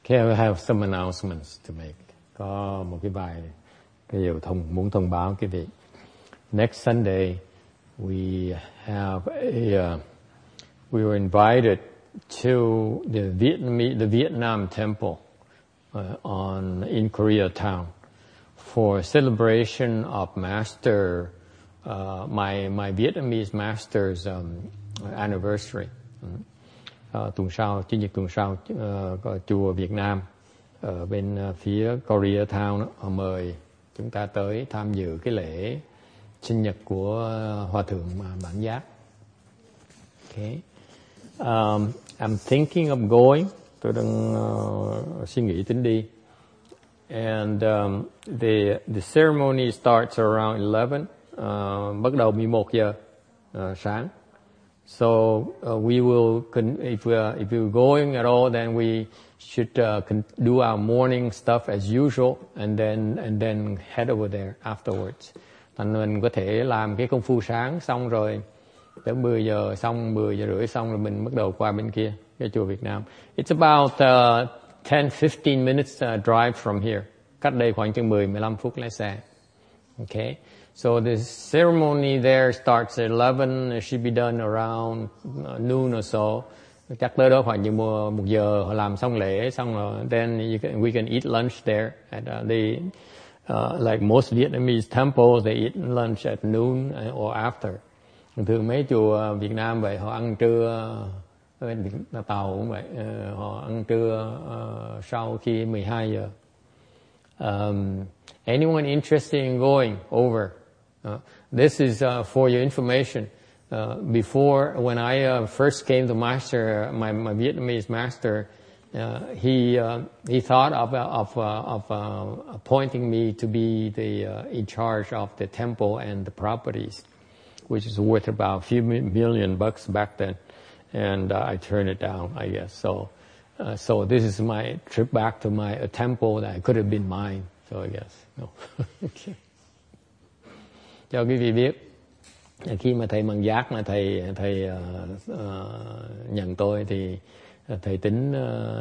Okay, I have some announcements to make. Có một cái điều muốn thông báo quý vị. Next Sunday, we were invited to the Vietnam temple in Koreatown for celebration of my Vietnamese master's anniversary. Chủ nhật tuần sau, chùa Việt Nam ở bên phía Koreatown mời chúng ta tới tham dự cái lễ sinh nhật của Hòa thượng Bản Giác. Okay. I'm thinking of going. Tôi đang suy nghĩ tính đi. And the ceremony starts around 11. Bắt đầu 11 giờ sáng. So we will, if we're going at all, then we should do our morning stuff as usual, and then head over there afterwards. Thành mình có thể làm cái công phu sáng xong rồi tới 10 giờ xong, 10 giờ rưỡi xong rồi mình bắt đầu qua bên kia, cái chùa Việt Nam. It's about 10-15 minutes drive from here. Cách đây khoảng chừng 10-15 phút lái xe. Okay. So the ceremony there starts at 11. It should be done around noon or so. Chắc tới đó khoảng chừng 1 giờ họ làm xong lễ xong rồi. Then we can eat lunch there. At like most Vietnamese temples, they eat lunch at noon or after. Thường mấy chùa Việt Nam vậy, họ ăn trưa, Tàu cũng vậy, họ ăn trưa sau khi 12 giờ. Anyone interested in going over? This is for your information. Before, when I first came to master, my Vietnamese master, he thought of appointing me to be in charge of the temple and the properties, which is worth about a few million bucks back then, and I turned it down, I guess. So this is my trip back to my temple that could have been mine. So I guess no. Okay. Cho quý vị biết, khi mà thầy Bằng Giác mà thầy nhận tôi thì thầy tính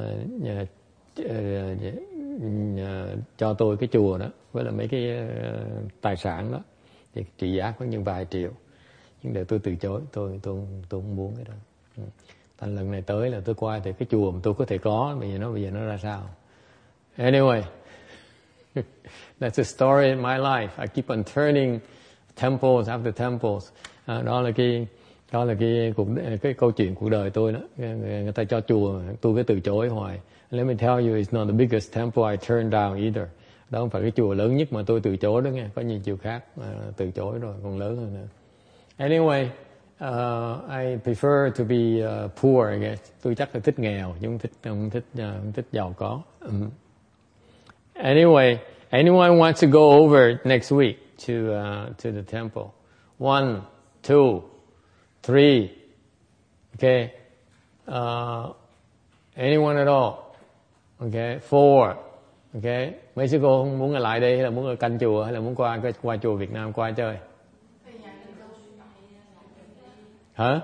cho tôi cái chùa đó với là mấy cái tài sản đó thì trị giá có những vài triệu, nhưng để tôi từ chối, tôi không muốn cái đó. Thành lần này tới là tôi qua thì cái chùa mà tôi có thể có, bây giờ nó ra sao? Anyway, that's the story in my life. I keep on turning temples after temples. Đó là cái câu chuyện cuộc đời tôi đó. Người ta cho chùa, tôi cứ từ chối hoài. Let me tell you, it's not the biggest temple I turned down either. Đó không phải cái chùa lớn nhất mà tôi từ chối đó nghe. Có nhiều chùa khác từ chối rồi, còn lớn hơn nữa. Anyway, I prefer to be poor, I guess. Tôi chắc là thích nghèo, chứ không thích giàu có. Anyway, anyone wants to go over next week to the temple? 1, 2, 3. Okay. Anyone at all? Okay. 4. Okay. Mấy sư cô muốn ở lại đây hay là muốn ở canh chùa hay là muốn qua chùa Việt Nam qua chơi? Hả?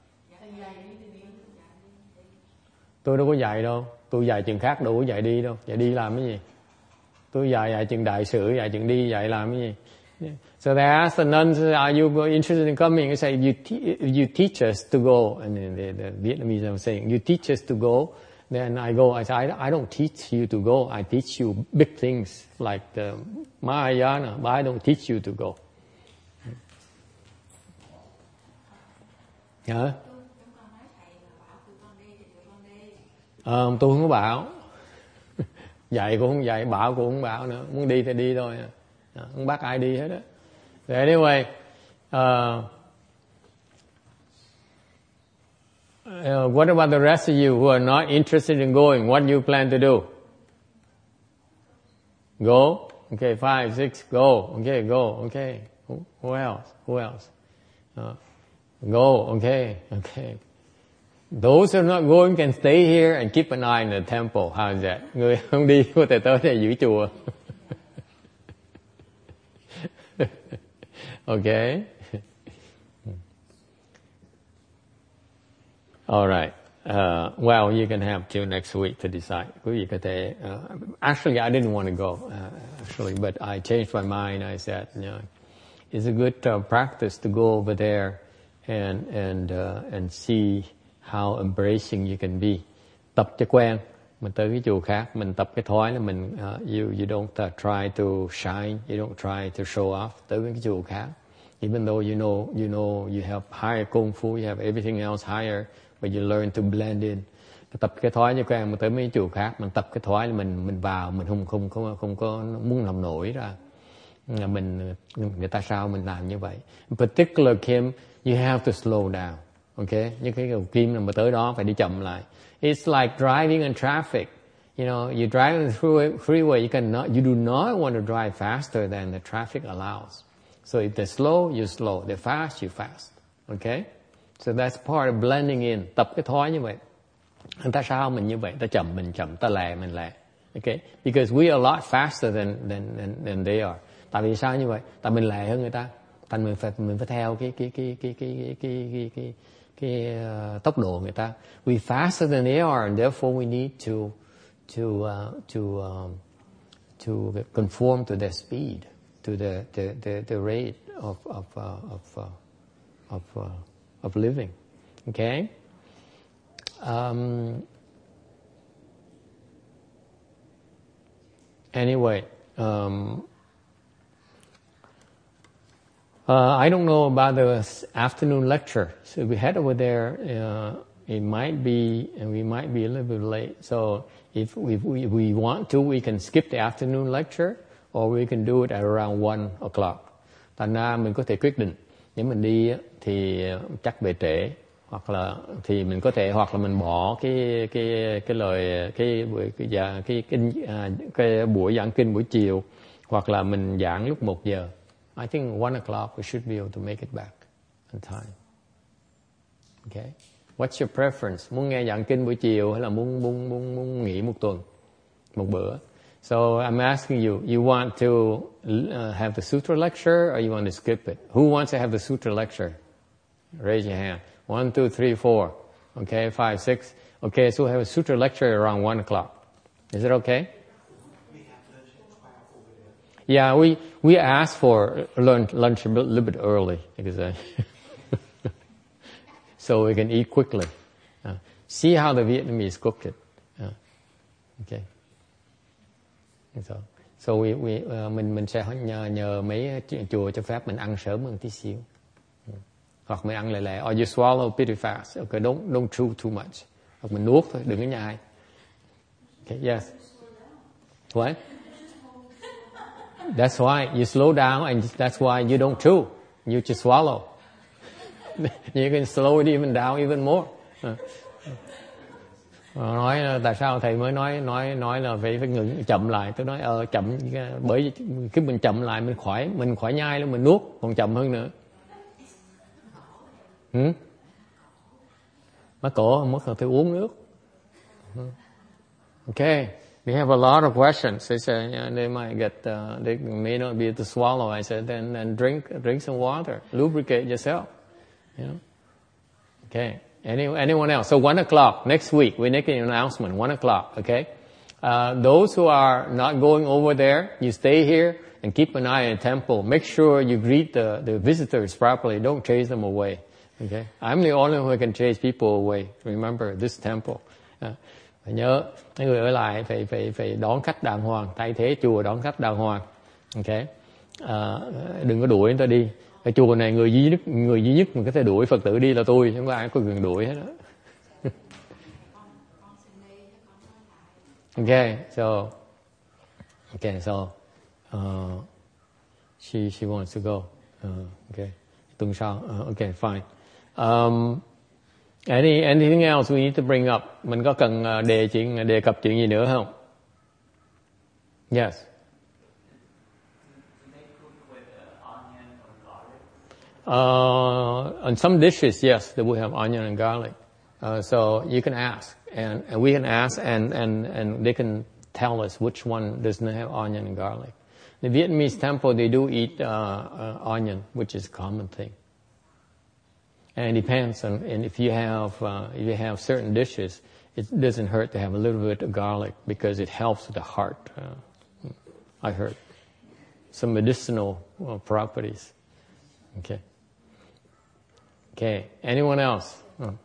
Tôi đâu có dạy đâu. Tôi dạy chừng khác đâu có dạy đi đâu. Dạy đi làm cái gì? Tôi dạy chừng đại sự, dạy chừng đi, dạy làm cái gì? So they asked the nuns, are you interested in coming? I say, you teach us to go. And the Vietnamese are saying, you teach us to go. Then I go. I say, I don't teach you to go. I teach you big things like the Mahayana, but I don't teach you to go. Hả? Tôi không có bảo. Dạy cũng không dạy, bảo cũng không bảo nữa. Muốn đi thì đi thôi. Không bắt ai đi hết á. So anyway, what about the rest of you who are not interested in going? What do you plan to do? Go? Okay, 5, 6, go. Okay, go. Okay. Who else? Who else? Go. Okay. Okay. Those who are not going can stay here and keep an eye on the temple. How is that? Người không đi có thể tới đây giữ chùa. Okay. All right. Well, you can have till next week to decide. Quý vị có thể. Actually, I didn't want to go. But I changed my mind. I said, it's a good practice to go over there and see how embracing you can be. Tập cho quen. Mình tới cái chùa khác, mình tập cái thói là mình you don't try to shine, you don't try to show off. Tới cái chùa khác, even though you know you have higher công phu, you have everything else higher, but you learn to blend in. Tập cái thói cho quen, mình tới mấy chùa khác, mình tập cái thói là mình vào, mình không có muốn làm nổi ra. Người ta sao mình làm như vậy. In particular, Kim, you have to slow down. Okay, những cái Kim là mà tới đó phải đi chậm lại. It's like driving in traffic. You drive on the freeway, you do not want to drive faster than the traffic allows. So if they're slow, you slow. They're fast, you fast. Okay? So that's part of blending in. Tập cái thói như vậy. Người ta sao mình như vậy? Ta chậm, mình chậm. Ta lẹ, mình lẹ. Okay? Because we are a lot faster than they are. Tại vì sao như vậy? Tại mình lẹ hơn người ta. Thành mình phải theo cái tốc độ người ta. We faster than they are, and therefore we need to conform to their speed, to the rate of living. Okay. Anyway. I don't know about the afternoon lecture. So if we head over there, it might be, and we might be a little bit late. So if we want to, we can skip the afternoon lecture, or we can do it at around 1 o'clock. Thành ra mình có thể quyết định. Nếu mình đi thì chắc về trễ, hoặc là mình bỏ cái buổi giảng kinh buổi chiều, hoặc là mình giảng lúc 1 giờ. I think 1 o'clock we should be able to make it back on time. Okay? What's your preference? Muốn nghe giảng kinh buổi chiều hay là muốn nghỉ một tuần, một bữa? So I'm asking you want to have the sutra lecture or you want to skip it? Who wants to have the sutra lecture? Raise your hand. 1, 2, 3, 4. Okay, 5, 6. Okay, so we'll have a sutra lecture around 1 o'clock. Is it okay? Yeah, we asked for lunch a little bit early because so we can eat quickly. See how the Vietnamese cook it. Okay. So mình sẽ nhờ mấy chùa cho phép mình ăn sớm hơn tí xíu, hoặc mình ăn lẹ lẹ. Or you swallow pretty fast. Okay, don't chew too much. Hoặc mình nuốt thôi, đừng có nhai. Okay, yes. What? That's why you slow down, and that's why you don't chew. You just swallow. You can slow it even down even more. Nói tại sao thầy mới nói là phải ngừng chậm lại. Tôi nói chậm, bởi khi mình chậm lại mình khỏi nhai luôn, mình nuốt còn chậm hơn nữa. Mất cổ mất rồi, tôi uống nước. Okay. We have a lot of questions. They said they might they may not be able to swallow. I said, then drink some water, lubricate yourself. Okay. Anyone else? So 1 o'clock next week, we make an announcement. 1 o'clock. Okay. Those who are not going over there, you stay here and keep an eye on the temple. Make sure you greet the visitors properly. Don't chase them away. Okay. I'm the only one who can chase people away. Remember this temple. Phải nhớ, mấy người ở lại phải đón khách đàng hoàng, thay thế chùa đón khách đàng hoàng. Okay. Đừng có đuổi người ta đi. Ở chùa này người duy nhất mà có thể đuổi Phật tử đi là tôi, không có ai có quyền đuổi hết đó. Okay, so she wants to go. Okay, tuần sau. Okay, fine. Anything else we need to bring up? Mình có cần đề cập chuyện gì nữa không? Yes. On some dishes, yes, they will have onion and garlic. So you can ask, and we can ask, and they can tell us which one doesn't have onion and garlic. The Vietnamese temple, they do eat onion, which is a common thing. And it depends on, and if you have certain dishes, it doesn't hurt to have a little bit of garlic because it helps with the heart. I heard some medicinal properties. Okay. Anyone else?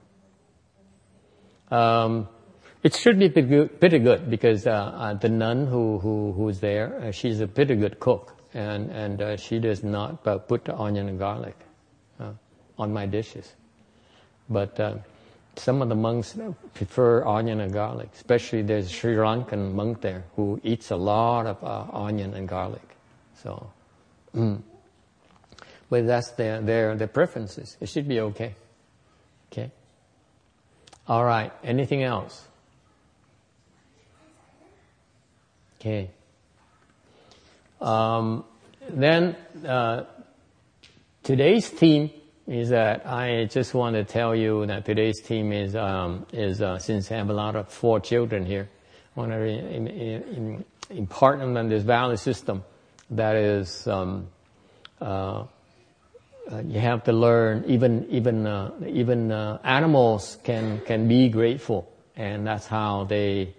It should be pretty good because the nun who's there, she's a pretty good cook, and she does not put the onion and garlic on my dishes. But some of the monks prefer onion and garlic, especially there's a Sri Lankan monk there who eats a lot of onion and garlic. So, but that's their preferences. It should be okay. Okay. All right. Anything else? Okay. Then today's theme is that I just want to tell you that today's theme is since I have a lot of 4 children here, I want to impart on them this value system that is you have to learn even animals can be grateful, and that's how they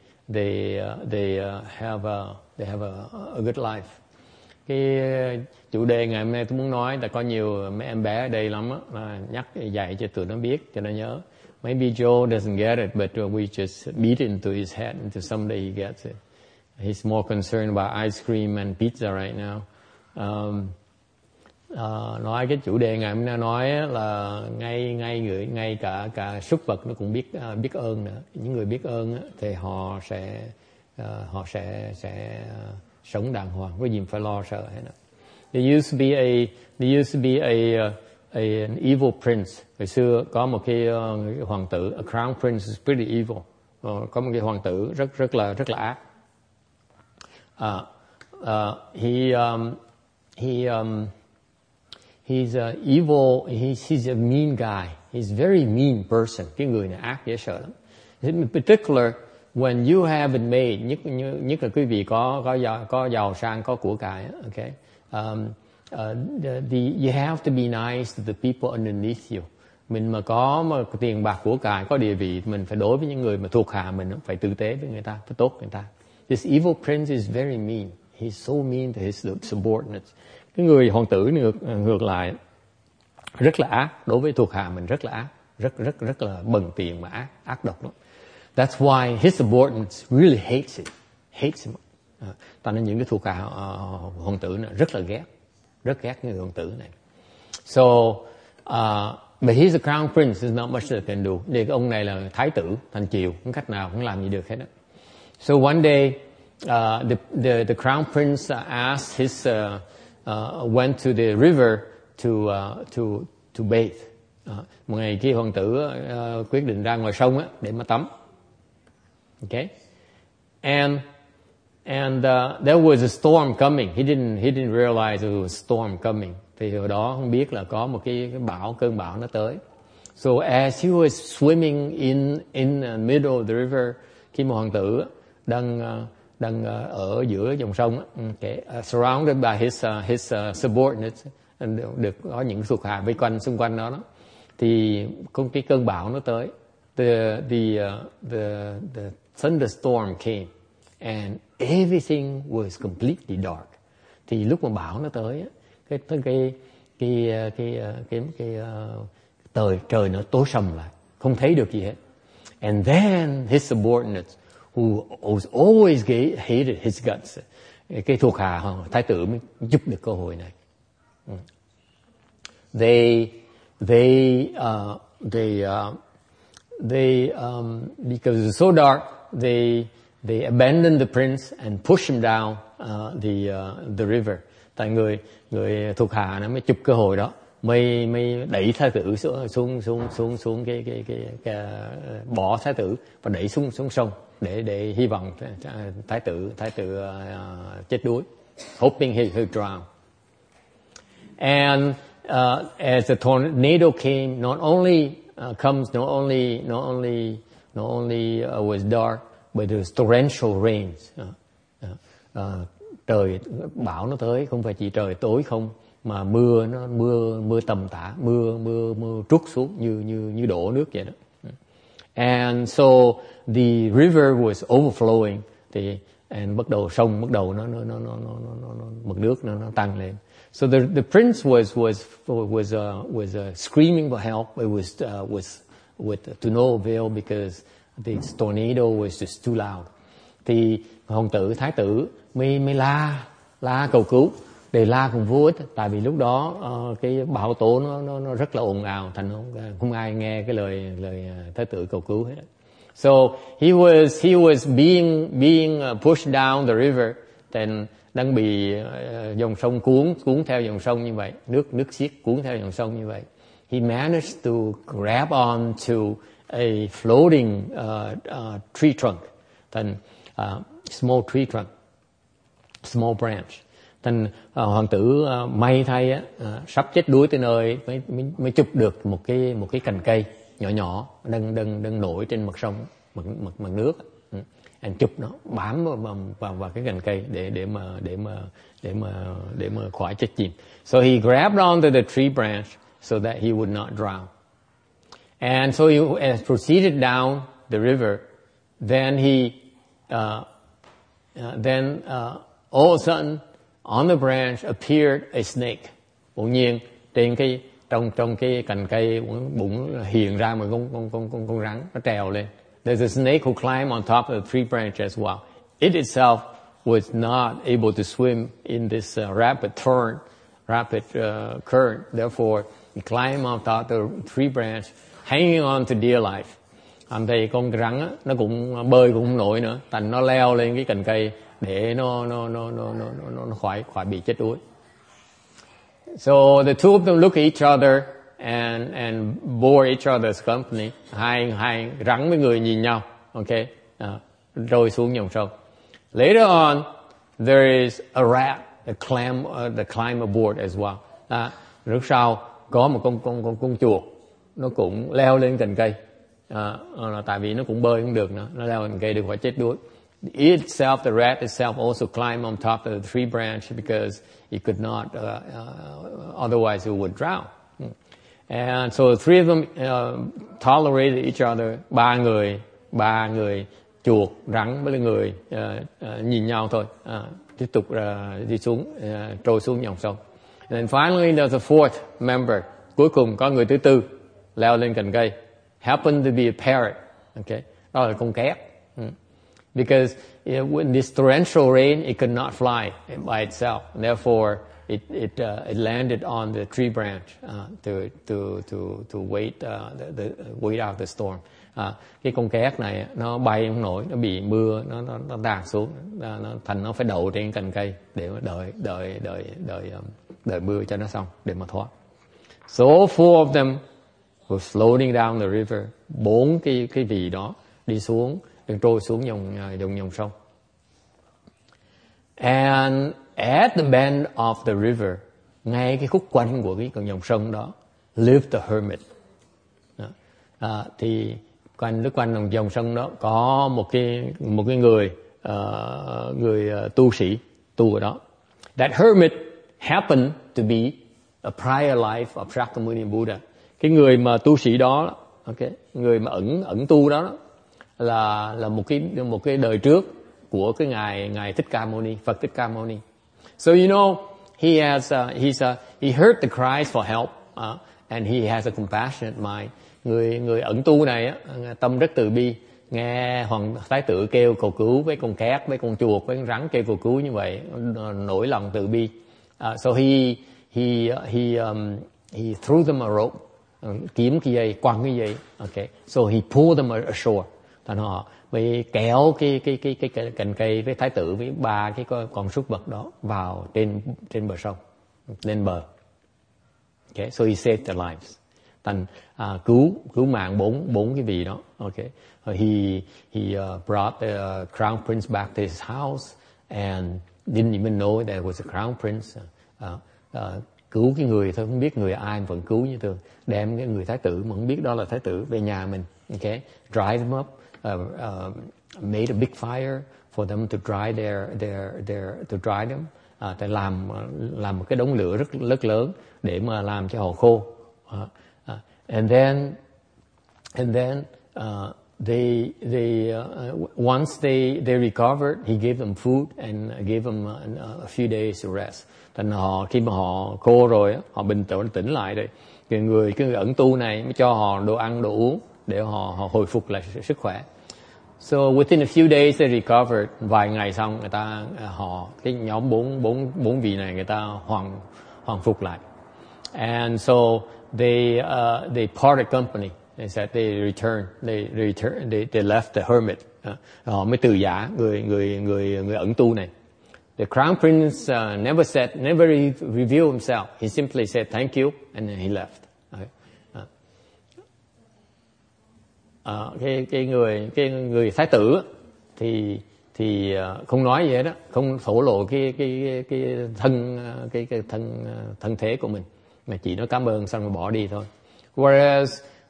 have a good life. Cái chủ đề ngày hôm nay tôi muốn nói là có nhiều mấy em bé ở đây lắm á, nhắc dạy cho tụi nó biết cho nó nhớ. Maybe Joe doesn't get it, but we just beat it into his head until someday he gets it. He's more concerned about ice cream and pizza right now. Nói cái chủ đề ngày hôm nay nói là ngay cả súc vật nó cũng biết ơn nữa. Những người biết ơn thì họ sẽ sống đàng hoàng, có gì phải lo sợ hết. There used to be an evil prince. Hồi xưa có một cái hoàng tử, a crown prince is pretty evil. Có một cái hoàng tử rất là ác. He's evil. He's a mean guy. He's a very mean person. Cái người này ác dễ sợ lắm. In particular, when you have it made, nhất là quý vị có giàu sang, có của cải, okay. You have to be nice to the people underneath you. Mình mà có tiền bạc của cải, có địa vị, mình phải đối với những người mà thuộc hạ mình, phải tử tế với người ta, phải tốt với người ta. This evil prince is very mean. He's so mean to his subordinates. Cái người hoàng tử ngược lại rất là ác, đối với thuộc hạ mình rất là ác, rất là bần tiền mà ác độc lắm. That's why his subordinates really hates him. Tại nên những cái thuộc hạ hoàng tử này rất ghét người hoàng tử này. So, but he's a crown prince. There's not much that can do. Để ông này là thái tử, thành triều, không cách nào không làm gì được hết đó. So one day, the crown prince asked his went to the river to bathe. Một ngày kia hoàng tử quyết định ra ngoài sông để mà tắm. Okay, and there was a storm coming. He didn't realize there was a storm coming. Thì hồi đó không biết là có một cái cơn bão nó tới. So as he was swimming in the middle of the river, khi mà hoàng tử đang ở giữa dòng sông, okay, surrounded by his subordinates, được có những thuộc hạ vây quanh xung quanh đó, thì có cái cơn bão nó tới. The thunderstorm came and everything was completely dark. Thì lúc mà bão nó tới, trời nó tối sầm lại, không thấy được gì hết. And then his subordinates, who always hated his guts, cái thuộc hạ thái tử mới giúp được cơ hội này. Because it's so dark, they abandoned the prince and pushed him down the river. Tại người thuộc hạ nó mới chụp cơ hội đó, mới đẩy thái tử xuống cái bỏ thái tử và đẩy xuống sông để hy vọng thái tử chết đuối, hoping he would drown. And as the tornado came, not only was dark, but there was torrential rains. Trời bão nó tới, không phải chỉ trời tối không, mà mưa tầm tã, mưa trút xuống như đổ nước vậy đó. And so the river was overflowing, and sông bắt đầu nó mực nước nó tăng lên. So the prince was screaming for help. It was to no avail because the tornado was just too loud. Thì thái tử mới la cầu cứu, để la cùng vô ích, tại vì lúc đó cái bão tố nó rất là ồn ào, thành không ai nghe cái lời thái tử cầu cứu hết. So he was being pushed down the river, then đang bị dòng sông cuốn theo dòng sông như vậy, nước xiết cuốn theo dòng sông như vậy. He managed to grab on to a floating tree trunk, then small tree trunk, small branch. Thành hoàng tử may thay á, sắp chết đuối tới nơi mới chụp được một cái cành cây nhỏ đang nổi trên mặt sông, mặt nước. Anh chụp nó bám vào cái cành cây để mà khỏi chết chìm. So he grabbed onto the tree branch so that he would not drown. And so he proceeded down the river. Then all of a sudden on the branch appeared a snake. Bỗng nhiên trên trong cái cành cây bỗng hiện ra một con rắn, nó trèo lên. There's a snake who climbed on top of the tree branch as well. It itself was not able to swim in this rapid current. Therefore, he climbed on top of the tree branch, hanging on to dear life. Anh thấy con rắn á, nó cũng bơi cũng không nổi nữa, thành nó leo lên cái cành cây để nó khỏi bị chết đuối. So the two of them look at each other and bore each other's company. Hai rắn với người nhìn nhau, okay, rơi xuống dòng sông. Later on, there is a rat that climb aboard as well. Lúc sau có một con chuột, nó cũng leo lên cành cây. Tại vì nó cũng bơi không được nữa, nó leo lên cây được khỏi chết đuối. The rat itself also climbed on top of the tree branch because it could not, otherwise it would drown. And so the three of them tolerated each other. Ba người chuột, rắn với người nhìn nhau thôi, tiếp tục đi xuống, trôi xuống dòng sông. And then finally there's a fourth member. Cuối cùng có người thứ tư leo lên cành cây. Happened to be a parrot. Okay, đó là con két. Because when this torrential rain, it could not fly by itself. And therefore, it landed on the tree branch to wait wait out the storm. Cái con két này nó bay không nổi, nó bị mưa nó đạp xuống, nó phải đậu trên cành cây để mà đợi mưa cho nó xong để mà thoát. So four of them were floating down the river. 4 cái vị đó đi xuống, trôi xuống dòng sông. And at the bend of the river, ngay cái khúc quanh của cái dòng sông đó, lived the hermit. Thì quanh dòng sông đó có một cái người tu sĩ tu ở đó. That hermit happened to be a prior life of Shakyamuni Buddha. Cái người mà tu sĩ đó, okay, người mà ẩn tu đó là một cái đời trước của cái ngài Thích Ca Mâu Ni, Phật Thích Ca Mâu Ni. So you know, he heard the cries for help, and he has a compassionate mind. Người ẩn tu này á, tâm rất từ bi, nghe hoàng thái tử kêu cầu cứu với con két, với con chuột, với con rắn kêu cầu cứu như vậy, nổi lòng từ bi. So he threw them a rope, kiếm cái dây, quăng cái dây. Okay, so he pulled them ashore. Thành họ mới kéo cái cành cây với thái tử với 3 cái con súc vật đó vào trên bờ sông, lên bờ. Okay, so he saved their lives. Thành cứu mạng 4 cái vị đó. Okay, he brought the crown prince back to his house and didn't even know there was a crown prince. Cứu cái người thôi, không biết người ai vẫn cứu như thường. Đem cái người thái tử mà không biết đó là thái tử về nhà mình. Okay, dry them up. Made a big fire for them to dry to dry them. Thì làm một cái đống lửa rất lớn để mà làm cho họ khô. And then they once they recovered, he gave them food and gave them a few days to rest. Thành khi mà họ khô rồi, họ tỉnh lại rồi, cái người ẩn tu này mới cho họ đồ ăn đồ uống để họ hồi phục lại sức khỏe. So within a few days they recovered. Vài ngày xong cái nhóm bốn vị này người ta hoàn phục lại. And so they parted company. They said they left the hermit. Họ mới từ giã người ẩn tu này. The crown prince never revealed himself. He simply said thank you and then he left. Cái người thái tử thì không nói gì hết đó, không thổ lộ cái thân thế của mình, mà chỉ nói cảm ơn xong rồi bỏ đi thôi. Whereas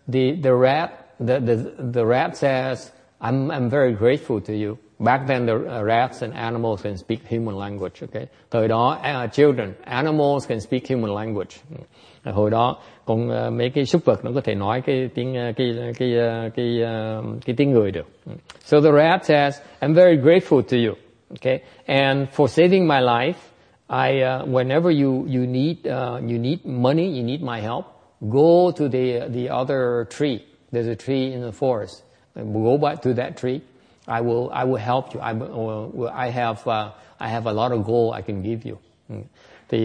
the rat says, I'm very grateful to you. Back then the rats and animals can speak human language. Okay, thời đó children, animals can speak human language. Hồi đó còn mấy cái súc vật nó có thể nói cái tiếng người được. So the rat says, I'm very grateful to you. Okay, and for saving my life, whenever you need money, you need my help, go to the other tree. There's a tree in the forest. Go back to that tree. I will help you. I have a lot of gold I can give you. Thì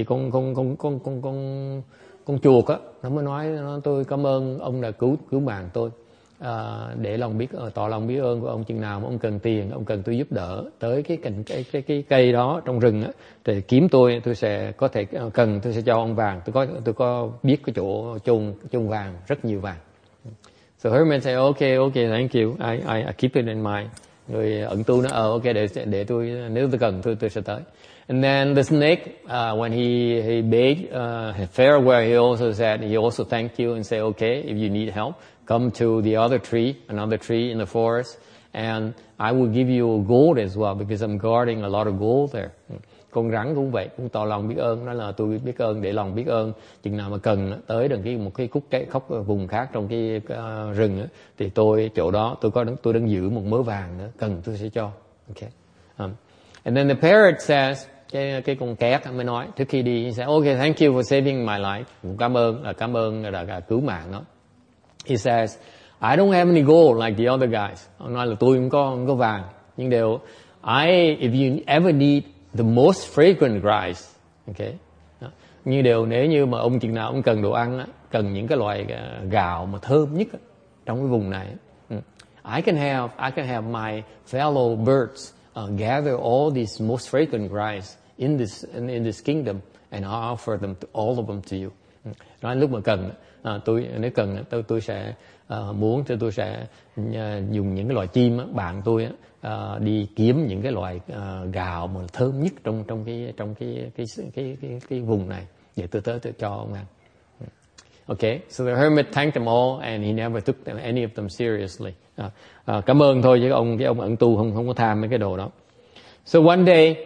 con chuột á, nó mới nói tôi cảm ơn ông đã cứu mạng tôi, để tỏ lòng biết ơn của ông. Chừng nào mà ông cần tiền, ông cần tôi giúp đỡ tới cái cây đó trong rừng á, thì kiếm tôi sẽ có thể cần, tôi sẽ cho ông vàng. Tôi có biết cái chỗ chôn vàng, rất nhiều vàng. So Herman say, okay, thank you. I keep it in mind. Người ẩn tu nói, okay, để tôi, nếu tôi cần tôi sẽ tới. And then the snake, when he bade farewell, he also said, he also thanked you and said, okay, if you need help, come to the other tree, another tree in the forest, and I will give you gold as well, because I'm guarding a lot of gold there. Con rắn cũng vậy, cũng tỏ lòng biết ơn, nói là tôi biết ơn, để lòng biết ơn, chừng nào mà cần tới một cái khúc vùng khác trong cái rừng á, thì chỗ đó tôi đang giữ một mớ vàng nữa, cần tôi sẽ cho. Okay. And then the parrot says, cái con két mới nói trước khi đi, he said, okay, thank you for saving my life. Cảm ơn là cứu mạng đó. He says, I don't have any gold like the other guys. Ông nói là tôi không có vàng, nhưng if you ever need the most fragrant rice, okay, nếu như mà ông chừng nào ông cần đồ ăn, cần những cái loại gạo mà thơm nhất trong cái vùng này, I can have my fellow birds gather all these most fragrant rice in this kingdom, and I'll offer them to all of them to you. Nói lúc mà cần, nếu cần tôi sẽ tôi sẽ dùng những cái loài chim, bạn tôi đi kiếm những cái loài gạo mà thơm nhất trong cái vùng này để tôi cho ông ăn. Okay, so the hermit thanked them all and he never took any of them seriously. Cảm ơn thôi, chứ cái ông ẩn tu không có tham mấy cái đồ đó. So one day,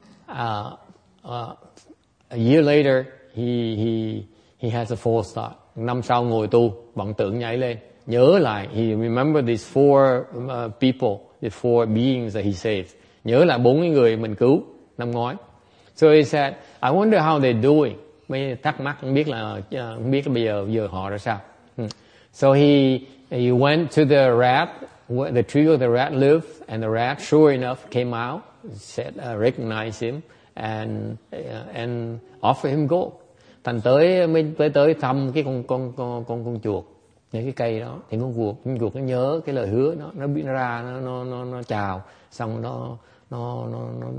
a year later, he has a false thought. Năm sau ngồi tu, vọng tưởng nhảy lên, nhớ lại, he remembered these four people, the four beings that he saved. Nhớ lại 4 người mình cứu năm ngoái. So he said, I wonder how they're doing. Mới thắc mắc, không biết bây giờ họ ra sao. So he went to the rat, the tree where the rat lived, and the rat, sure enough, came out, said, recognized him, and offered him gold. Thành tới thăm cái con chuột, những cái cây đó, thì con chuột nó nhớ cái lời hứa, nó biết nó chào, xong nó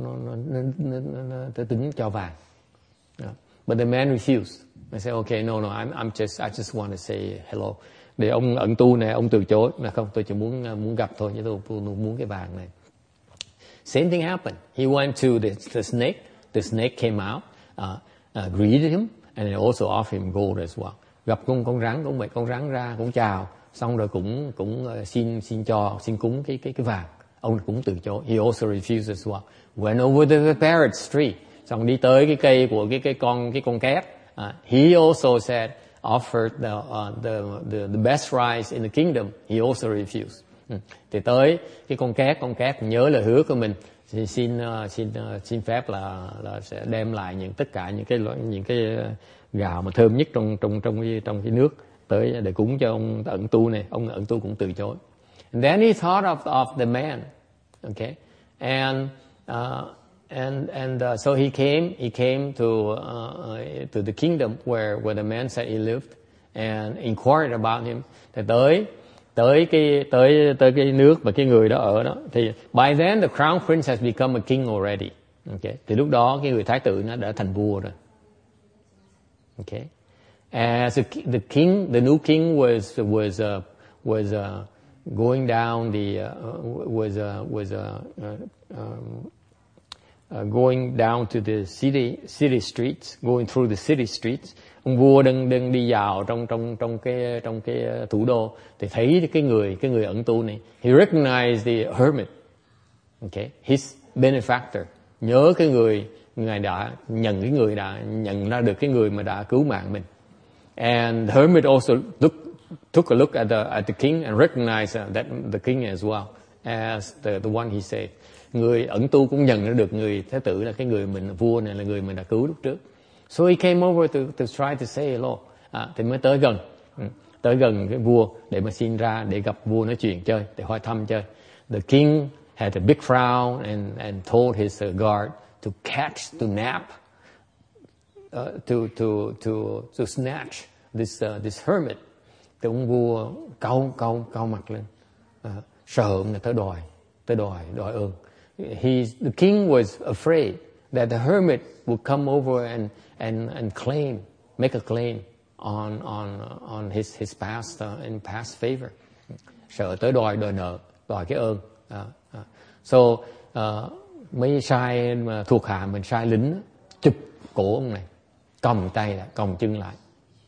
tính cho vàng. But the man refused. I said, okay, no, I just want to say hello. Để ông ẩn tu này, ông từ chối, là không, tôi chỉ muốn gặp thôi, chứ tôi muốn cái vàng này. Same thing happened. He went to the snake. The snake came out, greeted him, and also offered him gold as well. Gặp con rắn cũng vậy, con rắn ra cũng chào, xong rồi cũng xin cúng cái vàng. Ông cũng từ chối. He also refused as well. Went over to the parrot's tree. Xong đi tới cái cây của cái con két. He also said, offered the best rice in the kingdom. He also refused. Thì tới cái con két nhớ lời hứa của mình, xin phép là sẽ đem lại tất cả những cái gạo mà thơm nhất trong cái nước tới để cúng cho ông ẩn tu này. Ông ẩn tu cũng từ chối. And then he thought of the man, okay, and so he came to the kingdom where the man said he lived and inquired about him. Thì tới cái nước mà cái người đó ở đó, thì by then the crown prince has become a king already. Okay, thì lúc đó cái người thái tử nó đã thành vua rồi. Okay, as the new king was going down going down to the city streets, going through the city streets. Ông vua đang đi vào trong cái thủ đô, thì thấy cái người ẩn tu này. He recognized the hermit, okay, his benefactor. Nhớ cái ngài đã nhận ra được cái người mà đã cứu mạng mình. And the hermit also took a look at the king and recognized that the king as well as the one he saved. Người ẩn tu cũng nhận ra được người thái tử là cái người vua này là người mình đã cứu lúc trước. So he came over to try to say hello. Thì mới tới gần cái vua để mà xin ra để gặp vua nói chuyện chơi, để hỏi thăm chơi. The king had a big frown and told his guard to catch, to nap, to snatch this hermit. Thì ông vua cau mặt lên, sợ ông là tới đòi ơn. The king was afraid that the hermit would come over and make a claim on his past past favor. Sợ tới đòi nợ, đòi cái ơn. So mấy sai mà thuộc hạ mình, sai lính chụp cổ ông này, còng tay lại, còng chân lại,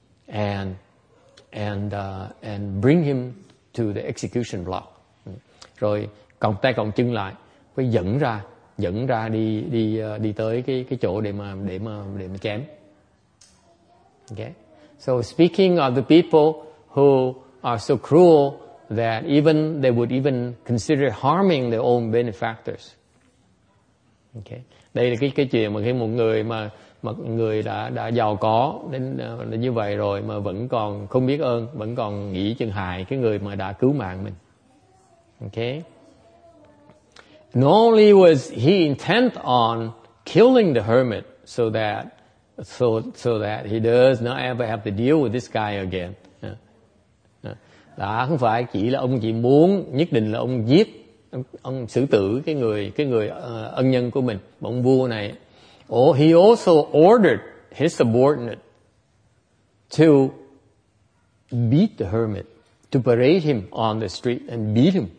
and bring him to the execution block. Rồi còng tay còng chân lại, phải dẫn ra đi tới cái chỗ để mà chém. Okay. So speaking of the people who are so cruel that they would even consider harming their own benefactors. Okay. Đây là cái chuyện mà khi một người mà người đã giàu có đến như vậy rồi mà vẫn còn không biết ơn, vẫn còn nghĩ chừng hại cái người mà đã cứu mạng mình. Okay. Not only was he intent on killing the hermit so that he does not ever have to deal with this guy again. Đã không phải chỉ là ông chỉ muốn nhất định là ông giết, ông xử tử cái người ân nhân của mình, ông vua này. He also ordered his subordinate to beat the hermit, to parade him on the street and beat him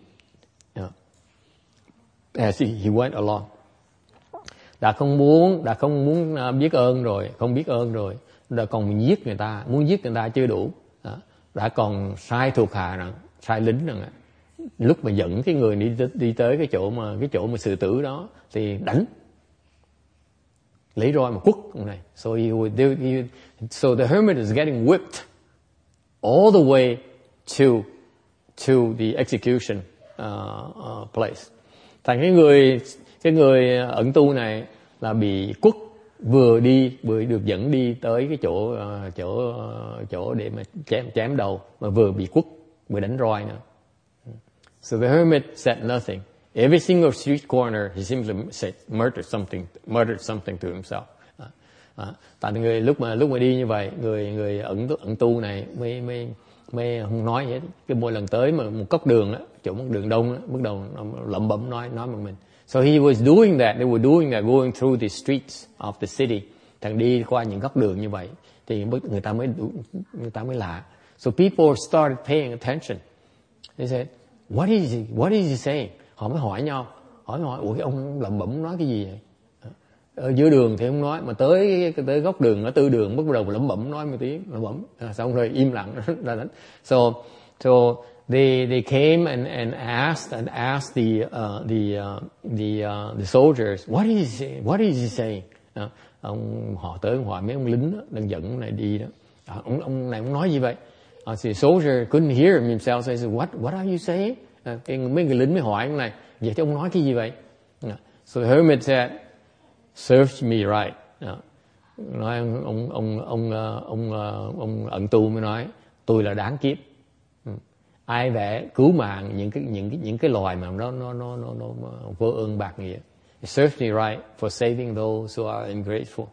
as he went along. Đã không muốn biết ơn rồi, không biết ơn rồi, đã còn giết người ta, muốn giết người ta chưa đủ, đã còn sai thuộc hạ rằng, sai lính rằng, lúc mà dẫn cái người đi tới cái chỗ mà xử tử đó thì đánh, lấy roi mà quất ông này. So the hermit is getting whipped all the way to the execution place. Thành cái người ẩn tu này là bị quất, vừa được dẫn đi tới cái chỗ để mà chém đầu, mà vừa bị quất, vừa đánh roi nữa. So the hermit said nothing. Every single street corner he simply said murdered something to himself. Tại người lúc mà đi như vậy, người ẩn tu này mới không nói gì hết. Cái mỗi lần tới mà một cốc đường á, chỗ một đường đông á, bắt đầu lẩm bẩm nói một mình. So he was doing that. They were doing that, going through the streets of the city. Thằng đi qua những góc đường như vậy thì người ta mới lạ. So people started paying attention. They said, what is he saying? Họ mới hỏi nhau, ủa cái ông lẩm bẩm nói cái gì vậy? Ở giữa đường thì không nói, mà tới góc đường, ở tư đường bắt đầu lẩm bẩm nói một tiếng, lẩm bẩm, xong rồi im lặng ra đánh. So they came and asked the soldiers, what is he saying? Họ tới hỏi mấy ông lính đó, đang dẫn này đi đó. Ông này ông nói gì vậy? The soldier couldn't hear himself, so he said, what are you saying? Mấy người lính mới hỏi ông này, vậy thì ông nói cái gì vậy? So the hermit said, serves me right. Nói ông ẩn tu mới nói, tôi là đáng kiếp. Ai vẽ cứu mạng những cái loài mà nó vô ơn bạc nghĩa. It serves me right for saving those who are ungrateful.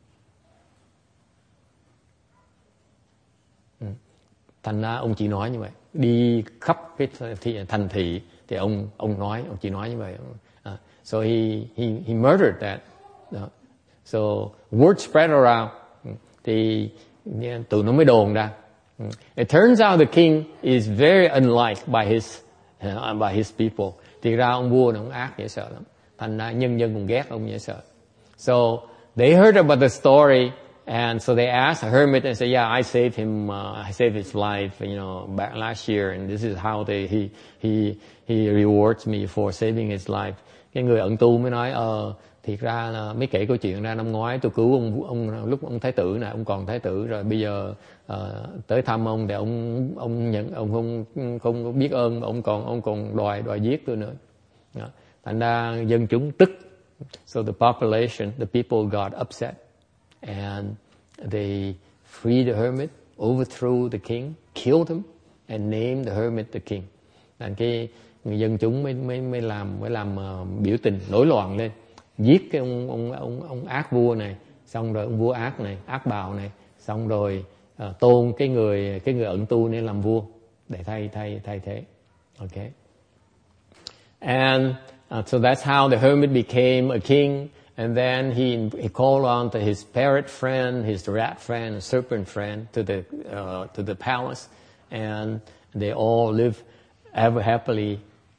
Thành ra ông chỉ nói như vậy, đi khắp cái thành thị thì ông chỉ nói như vậy. So he murdered that. So word spread around. Thì tụi nó mới đồn ra. It turns out the king is very unliked by his people. Thì ra ông vua này ông ác dễ sợ lắm. Thành ra nhân dân cũng ghét ông dễ sợ. So they heard about the story, and so they asked a hermit and said, "Yeah, I saved his life, back last year, and this is how he rewards me for saving his life." Cái người ẩn tu mới nói, thiệt ra là mới kể câu chuyện ra năm ngoái tôi cứu ông lúc ông thái tử này, ông còn thái tử rồi, bây giờ tới thăm ông thì ông không biết ơn, ông còn đòi giết tôi nữa. Thành ra dân chúng tức. So the population, the people got upset, and they freed the hermit, overthrew the king, killed him, and named the hermit the king. Thành cái người dân chúng mới làm biểu tình nổi loạn lên, giết cái ông ác vua này, xong rồi ông vua ác này, ác bào này, xong rồi tôn cái người ẩn tu này làm vua để thay thế. Okay. And so that's how the hermit became a king, and then he called on to his parrot friend, his rat friend, and serpent friend to the palace, and they all live happily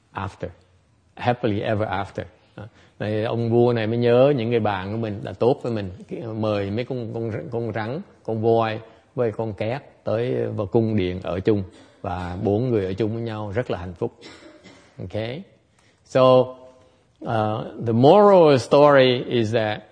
ever after. Này, ông vua này mới nhớ những người bạn của mình đã tốt với mình, mời mấy con rắn, con voi với con két tới vào cung điện ở chung, và 4 người ở chung với nhau rất là hạnh phúc. Okay, so the moral of the story is that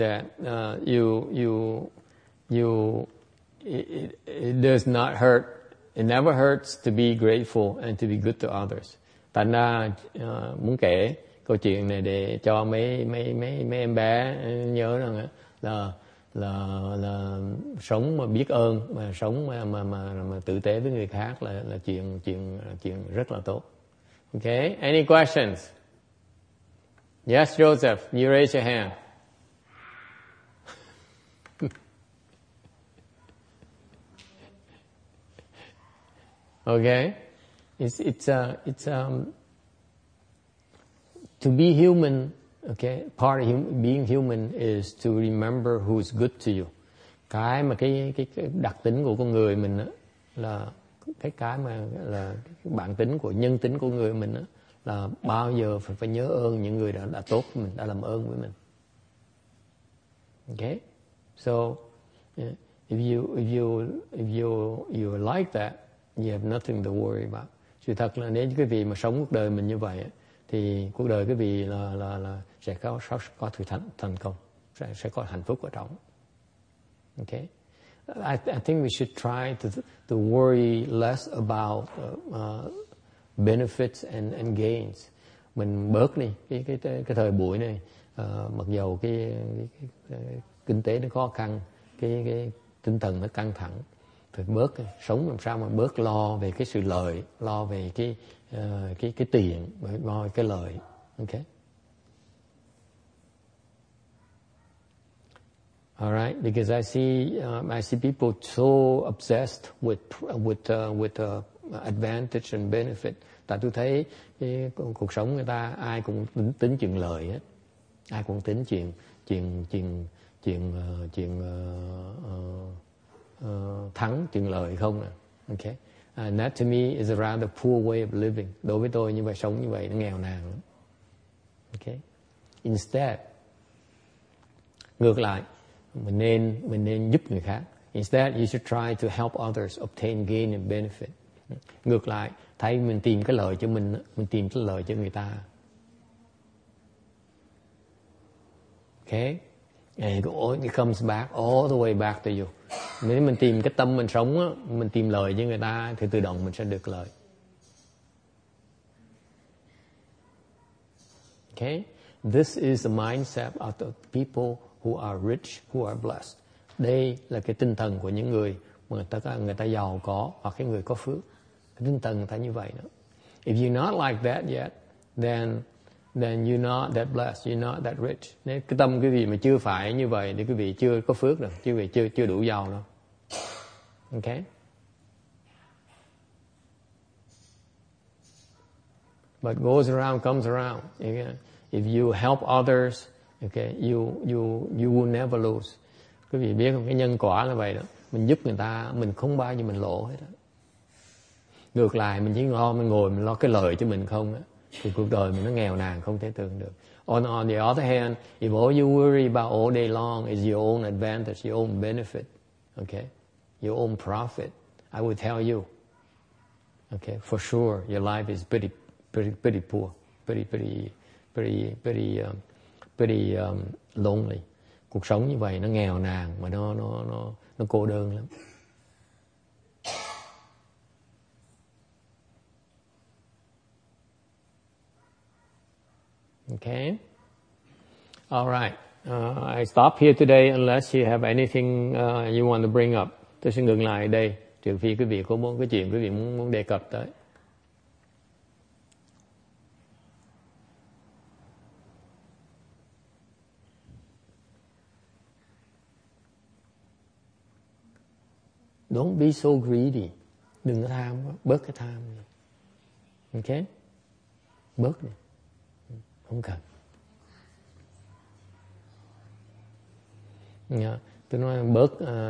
it does not hurt. It never hurts to be grateful and to be good to others. Thành ra muốn kể câu chuyện này để cho mấy em bé nhớ rằng là sống mà biết ơn, mà sống mà tử tế với người khác là chuyện rất là tốt. Okay, any questions? Yes, Joseph, you raise your hand. Okay, it's to be human. Okay, part of being human is to remember who's good to you. Cái mà cái đặc tính của con người mình đó, là cái mà là cái bản tính của nhân tính của người mình đó, là bao giờ phải nhớ ơn những người đã tốt với mình, đã làm ơn với mình. Okay, so if you like that, you have nothing to worry about. Sự thật là nếu quý vị mà sống cuộc đời mình như vậy thì cuộc đời quý vị là sẽ có thử thách thành công, sẽ có hạnh phúc ở trong. Okay, I think we should try to worry less about benefits and gains. Mình bớt đi cái thời buổi này, mặc dầu cái kinh tế nó khó khăn, cái tinh thần nó căng thẳng, phải bớt sống làm sao mà bớt lo về cái sự lợi, lo về cái tiền, lo cái lợi. Okay. All right, because I see people so obsessed with advantage and benefit. Tại tôi thấy cuộc sống người ta ai cũng tính chuyện lợi hết, ai cũng tính chuyện thắng, chuyện lợi không à. Okay, and that to me is a rather poor way of living. Đối với tôi như vậy, sống như vậy nó nghèo nàn lắm. Okay, instead, ngược lại, mình nên giúp người khác. Instead, you should try to help others obtain gain and benefit. Ngược lại, thay mình tìm cái lợi cho mình tìm cái lợi cho người ta. Okay, And it comes back all the way back to you. Nếu mình tìm cái tâm mình sống á, mình tìm lời với người ta thì tự động mình sẽ được lời. Okay? This is the mindset of the people who are rich, who are blessed. Đây là cái tinh thần của những người mà người ta giàu có hoặc cái người có phước. Cái tinh thần người ta như vậy đó. If you're not like that yet, then you're not that blessed, you're not that rich. Nếu cái tâm quý vị mà chưa phải như vậy thì quý vị chưa có phước đâu, quý vị chưa đủ giàu đâu. Okay? But goes around, comes around. Okay? If you help others, okay, you will never lose. Quý vị biết không, cái nhân quả là vậy đó. Mình giúp người ta, mình không bao giờ mình lỗ hết đó. Ngược lại, mình chỉ mình ngồi mình lo cái lời cho mình không á, thì cuộc đời mình nó nghèo nàn không thể tưởng được. On the other hand, if all you worry about all day long is your own advantage, your own benefit, okay, your own profit, I would tell you, okay, for sure, your life is pretty poor, pretty lonely. Cuộc sống như vậy nó nghèo nàn mà nó cô đơn lắm. Okay. All right. I stop here today unless you have anything you want to bring up. Tôi sẽ ngừng lại đây trừ phi quý vị có muốn cái chuyện quý vị muốn đề cập tới. Don't be so greedy. Đừng có tham quá, bớt cái tham đi. Okay? Bớt đi. Không cần. Yeah. Tôi nói bớt.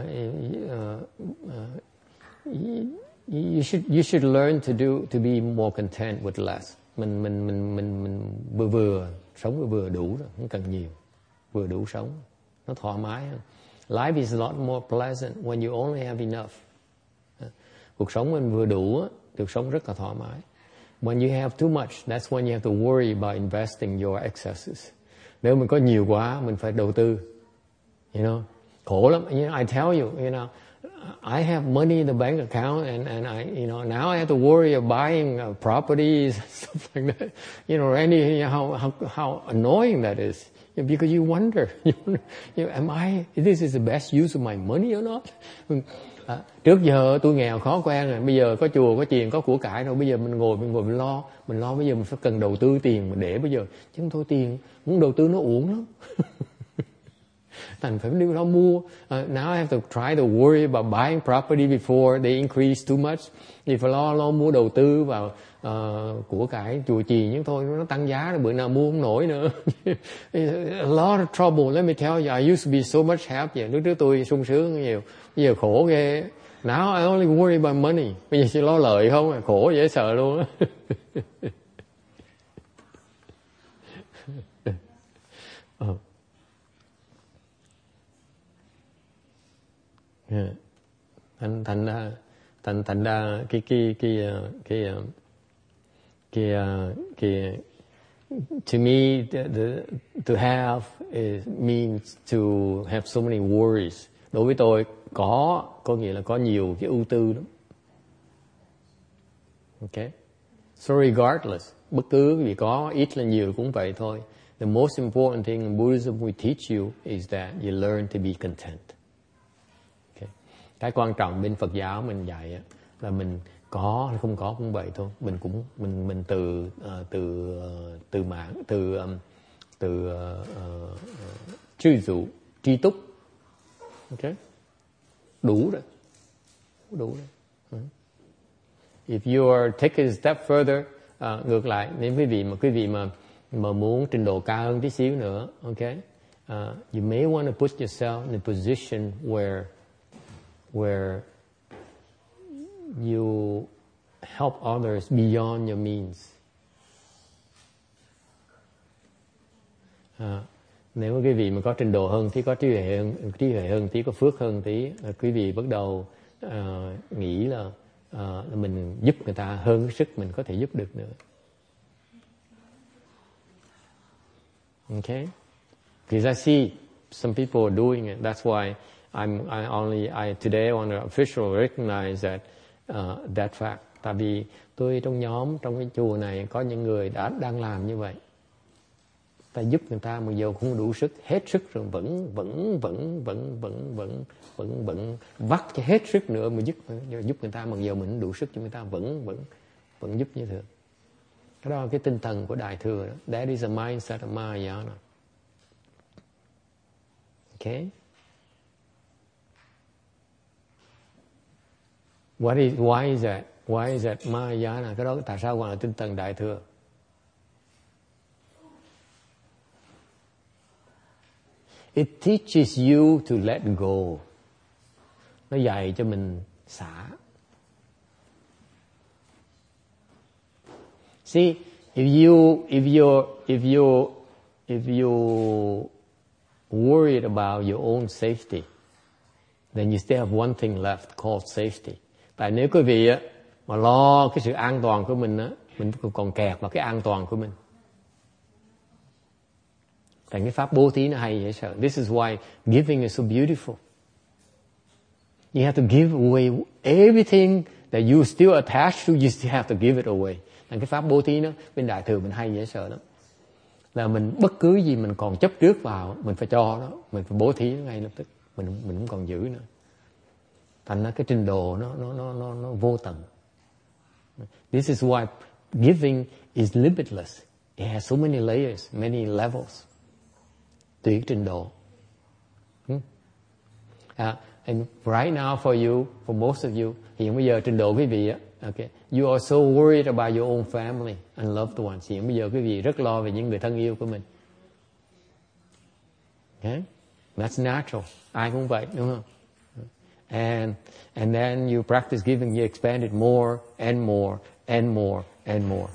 You should learn to be more content with less. Mình vừa sống vừa đủ rồi, không cần nhiều. Vừa đủ sống, nó thoải mái hơn. Life is a lot more pleasant when you only have enough. Cuộc sống mình vừa đủ, cuộc sống rất là thoải mái. When you have too much, that's when you have to worry about investing your excesses. Nếu mình có nhiều quá, mình phải đầu tư. You know, khổ lắm. You know, I tell you, you know, I have money in the bank account, and I, you know, now I have to worry about buying properties, stuff like that. You know, Randy, how annoying that is. Because you wonder, this is the best use of my money or not? Trước giờ tôi nghèo khó quen rồi, bây giờ có chùa, có chiền, có của cải rồi, bây giờ mình ngồi mình lo, bây giờ mình phải cần đầu tư tiền mà để bây giờ, chứ không thôi tiền, muốn đầu tư nó uổng lắm. Thành phải đi lo mua. Now I have to try to worry about buying property before they increase too much. Thì phải lo mua đầu tư vào của cải chùa chiền, nhưng thôi nó tăng giá rồi bữa nào mua không nổi nữa. A lot of trouble. Let me tell you, I used to be so much happier. Lúc trước tôi sung sướng nhiều, bây giờ khổ ghê. Now I only worry about money. Bây giờ chỉ lo lợi không, khổ dễ sợ luôn á. thành ra to me to have means to have so many worries. Đối với tôi có nghĩa là có nhiều cái ưu tư lắm. Okay, so regardless, bất cứ cái gì có ít là nhiều cũng vậy thôi. The most important thing in Buddhism we teach you is that you learn to be content. Cái quan trọng bên Phật giáo mình dạy là mình có hay không có cũng vậy thôi, mình tri dụ, tri túc, okay, đủ rồi. If you are take a step further, ngược lại, nếu quý vị mà muốn trình độ cao hơn tí xíu nữa, okay, you may want to put yourself in a position where you help others beyond your means. Nếu quý vị mà có trình độ hơn tí, có trí huệ hơn tí, có phước hơn tí, quý vị bắt đầu nghĩ là mình giúp người ta hơn cái sức mình có thể giúp được nữa. Okay? Because I see some people are doing it. That's why today I want to officially recognize that fact. Tại vì tôi trong nhóm, trong cái chùa này có những người đang làm như vậy. Ta giúp người ta mà dù không đủ sức, hết sức rồi vẫn vắt cho hết sức nữa mà giúp người ta, mặc dù mình đủ sức cho người ta vẫn giúp như thường. Cái đó là cái tinh thần của Đại Thừa đó. That is a mindset of Mahayana. Okay? Why is that? Why is that Mahayana? Cái đó tại sao gọi là tinh thần Đại Thừa? It teaches you to let go. Nó dạy cho mình xả. See, if you worried about your own safety, then you still have one thing left called safety. Tại nếu quý vị á mà lo cái sự an toàn của mình á, mình còn kẹt vào cái an toàn của mình. Tại cái pháp bố thí nó hay dễ sợ. This is why giving is so beautiful. You have to give away everything that you still attached to. You still have to give it away. Tại cái pháp bố thí nó bên Đại Thừa mình hay dễ sợ lắm. Là mình bất cứ gì mình còn chấp trước vào, mình phải cho nó, mình phải bố thí nó ngay lập tức. Mình không còn giữ nữa. Thành ra cái trình độ nó vô tận. This is why giving is limitless. It has so many layers, many levels. Tùy trình độ. And right now for you, for most of you, hiện bây giờ trình độ quý vị á, okay, you are so worried about your own family and loved ones. Hiện bây giờ quý vị rất lo về những người thân yêu của mình. Okay? That's natural. Ai cũng vậy, đúng không? And then you practice giving, you expand it more and more and more and more.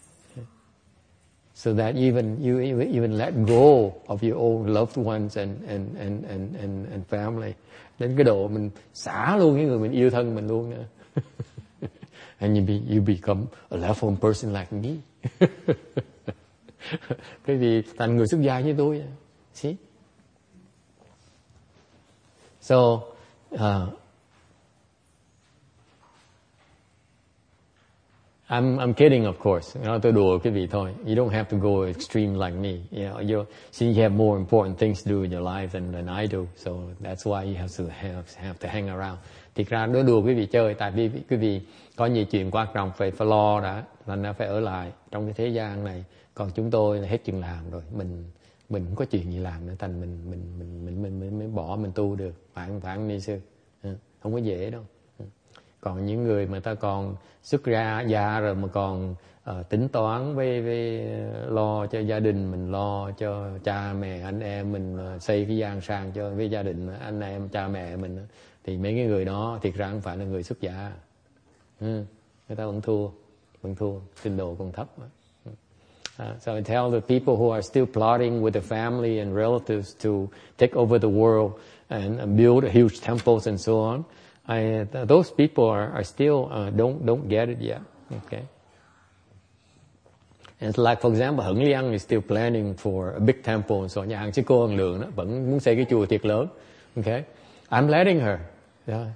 So that you even let go of your own loved ones and family. Đến cái độ mình xả luôn những người mình yêu thân mình luôn nữa. And you become a level person like me. Cái vì thành người xuất gia như tôi. See? So, I'm kidding, of course. Tôi đùa cái vị thôi. You don't have to go extreme like me. Since you have more important things to do in your life than I do, so that's why you have to hang around. Thiệt ra nói đùa quý vị chơi, tại vì quý vị có nhiều chuyện quan trọng phải lo đã, nên nó phải ở lại trong cái thế gian này. Còn chúng tôi là hết chừng làm rồi, mình không có chuyện gì làm nữa, thành mình mới bỏ mình tu được, phải ni sư, không có dễ đâu. Còn những người mà ta còn xuất ra gia rồi mà còn tính toán với lo cho gia đình mình, lo cho cha mẹ anh em mình, xây cái gian sang cho với gia đình anh em cha mẹ mình, thì mấy cái người đó thiệt ra không phải là người xuất gia. Người ta vẫn thua, trình độ còn thấp. So I tell the people who are still plotting with the family and relatives to take over the world and build huge temples and so on, those people are still don't get it yet. Okay. And like for example, Hưng Liang is still planning for a big temple, and so nhà hàng sư cô Hằng Lượng đó vẫn muốn xây cái chùa thiệt lớn. Okay. I'm letting her. Yeah.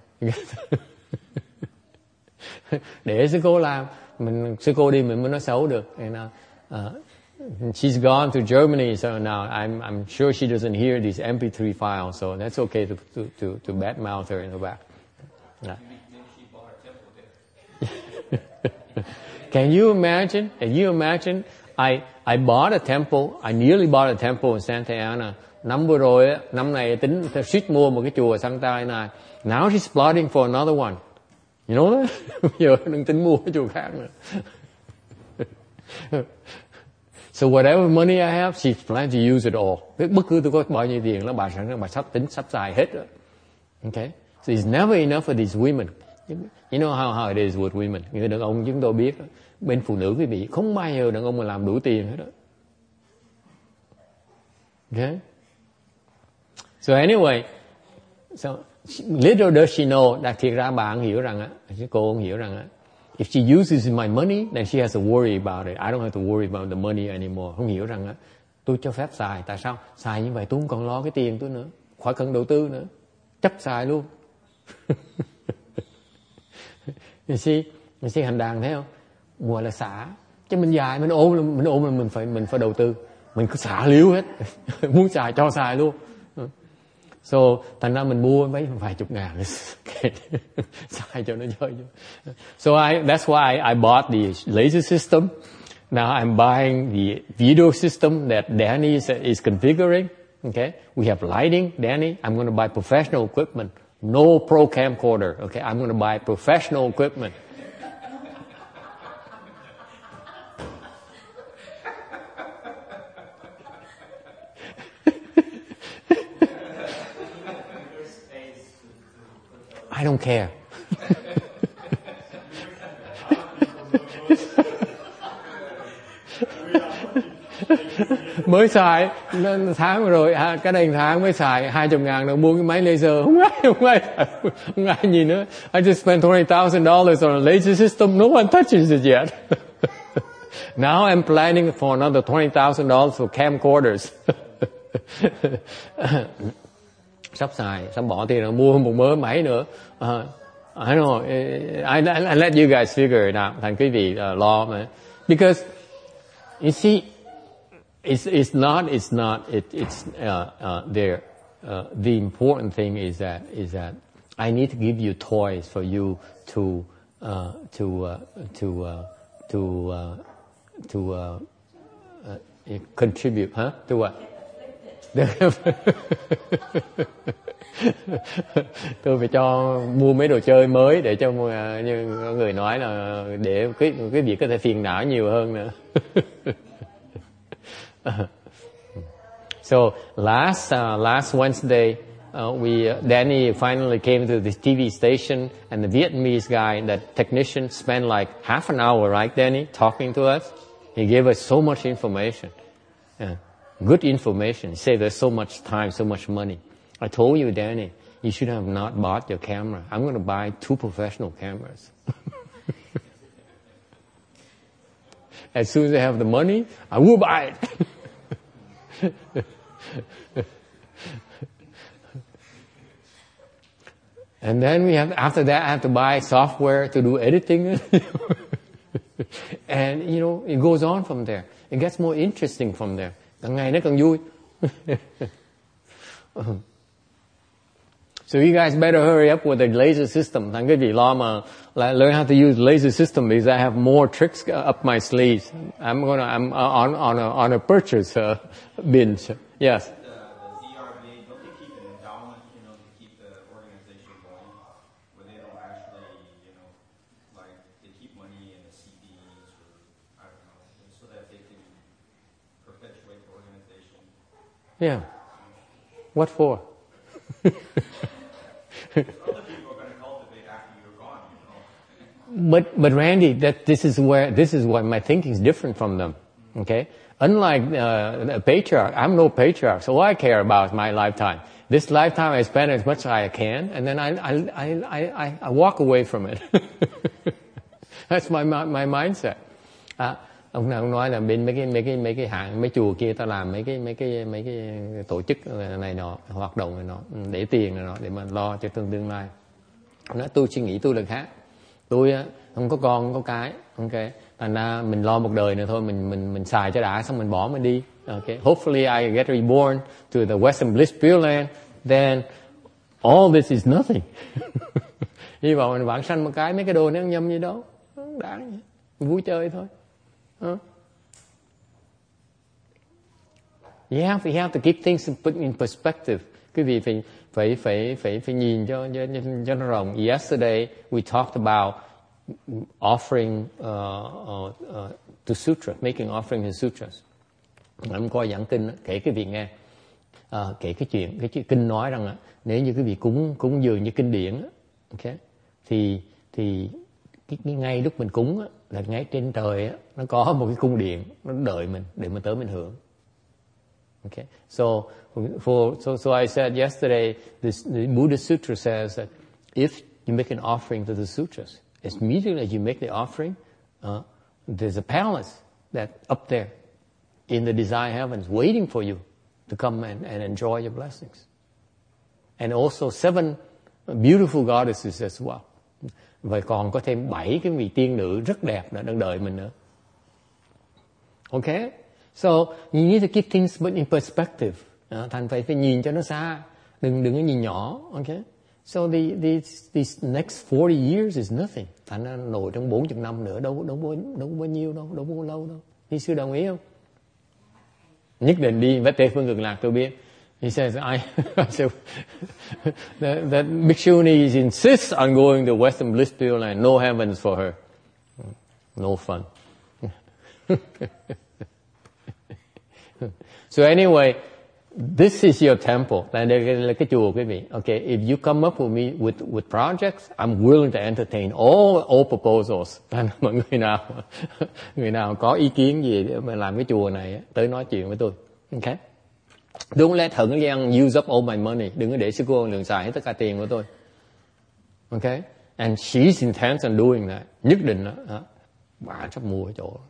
Để sư cô làm, sư cô đi mình mới nói xấu được. And she's gone to Germany, so now I'm sure she doesn't hear these MP3 files, so that's okay to badmouth her in the back. Yeah. Can you imagine? I bought a temple. I nearly bought a temple in Santa Ana. Năm vừa rồi, năm này tính suýt mua một cái chùa ở Santa Ana. Now she's plotting for another one. You know that? Giờ đừng tính mua cái chùa khác nữa. So whatever money I have, she plans to use it all. Bất cứ tôi có bao nhiêu tiền là bà sắp xài hết rồi. Okay? So it's never enough for these women. You know how it is with women. Người đàn ông chúng tôi biết, bên phụ nữ quý vị không bao giờ đàn ông mà làm đủ tiền hết đó. Okay? So anyway, so little does she know, that thiệt ra bà không hiểu rằng cô không hiểu rằng if she uses my money, then she has to worry about it. I don't have to worry about the money anymore. Không hiểu rằng Tôi cho phép xài. Tại sao? Xài như vậy tôi không còn lo cái tiền tôi nữa, khỏi cần đầu tư nữa, chấp xài luôn. You see hành đàn thấy không? Gọi là xả. Chứ mình dài mình ôm là mình phải đầu tư, mình cứ xả liếu hết. Muốn xài cho xài luôn. So thành ra mình mua mấy vài chục ngàn xài cho nó chơi. So that's why I bought the laser system. Now I'm buying the video system that Danny is configuring. Okay, we have lighting. Danny, I'm going to buy professional equipment. No pro camcorder. Okay, I'm going to buy professional equipment. I don't care. Mới xài tháng rồi, cái đây tháng mới xài 20.000 đồng mua cái máy laser, không ai nhìn nữa. I just spent $20,000 on a laser system. No one touches it yet. Now I'm planning for another $20,000 for camcorders. Sắp bỏ tiền rồi mua một mớ máy nữa. I know. I let you guys figure it out. Thành quý vị lo mà. Because you see, it's not there. The important thing is that I need to give you toys for you to contribute, huh? To what? Tôi phải mua mấy đồ chơi mới để cho như người nói là để cái việc có thể phiền não nhiều hơn nữa. So last Wednesday, Danny finally came to the TV station, and the Vietnamese guy, that technician, spent like half an hour, right, Danny, talking to us. He gave us so much information, good information. He saved us so much time, so much money. I told you, Danny, you should have not bought your camera. I'm going to buy 2 professional cameras. As soon as I have the money, I will buy it. And then after that, I have to buy software to do editing. And, it goes on from there. It gets more interesting from there. Càng ngày nó càng vui. So you guys better hurry up with the laser system. Thằng cái gì lo mà learn how to use laser system because I have more tricks up my sleeves. I'm on a purchase binge. Yes. The ZRBA, don't they keep an endowment, to keep the organization going, where they don't actually, like they keep money in the CDs or I don't know, so that they can perpetuate the organization. Yeah. What for? Other people are going to cultivate after you're gone, But Randy, this is why my thinking is different from them. Okay, unlike a patriarch, I'm no patriarch, so all I care about is my lifetime. This lifetime I spend as much as I can, and then I walk away from it. That's my mindset. Ông nào nói là bên mấy cái hãng, mấy chùa kia ta làm mấy cái tổ chức này nọ, hoạt động này nọ, để tiền này nọ để mà lo cho tương lai. Nói tôi suy nghĩ tôi là khác. Tôi không có con không có cái, ok. Thành ra mình lo một đời nữa thôi, mình xài cho đã xong mình bỏ mình đi. Okay. Hopefully I get reborn to the Western Bliss Pure Land, then all this is nothing. Hy vọng mình vãng sanh một cái, mấy cái đồ nó không nhâm gì đâu, không đáng gì, vui chơi thôi. You have to keep things in perspective. Quý vị phải nhìn cho nó rộng. Yesterday we talked about offering to sutras, making offering to sutras. Em coi giảng kinh đó, kể cái việc nghe, kể cái chuyện kinh nói rằng nếu như quý vị cúng dường như kinh điển, okay, thì cái ngay lúc mình cúng là ngay trên trời nó có một cái cung điện nó đợi mình để mình tới mình hưởng. Okay, so I said yesterday, the Buddha Sutra says that if you make an offering to the sutras, immediately as you make the offering, there's a palace that up there, in the desire heavens waiting for you to come and enjoy your blessings. And also 7 beautiful goddesses as well. Và còn có thêm 7 cái vị tiên nữ rất đẹp nữa đang đợi mình nữa. Okay? So you need to keep things in perspective. Thành phải nhìn cho nó xa, đừng có nhìn nhỏ. Okay? So these next 40 years is nothing. Thành ra nổi trong 40 năm nữa đâu bao nhiêu đâu, đâu bao lâu đâu. Ni sư đồng ý không? Nhất định đi với Tây Phương Cực Lạc tôi biết. He says, I said, that Bhikshuni insists on going to Western Blissfield Land. No heavens for her. No fun. So anyway, this is your temple. Đây là cái chùa quý vị. Okay, if you come up with me with projects, I'm willing to entertain all proposals. Mọi người nào có ý kiến gì để mà làm cái chùa này tới nói chuyện với tôi. Okay. Don't let Hận Liang use up all my money. Đừng có để sư cô Lượng xài hết tất cả tiền của tôi. Okay? And she's intent on doing that. Nhất định đó. Bà sắp mua cái chỗ.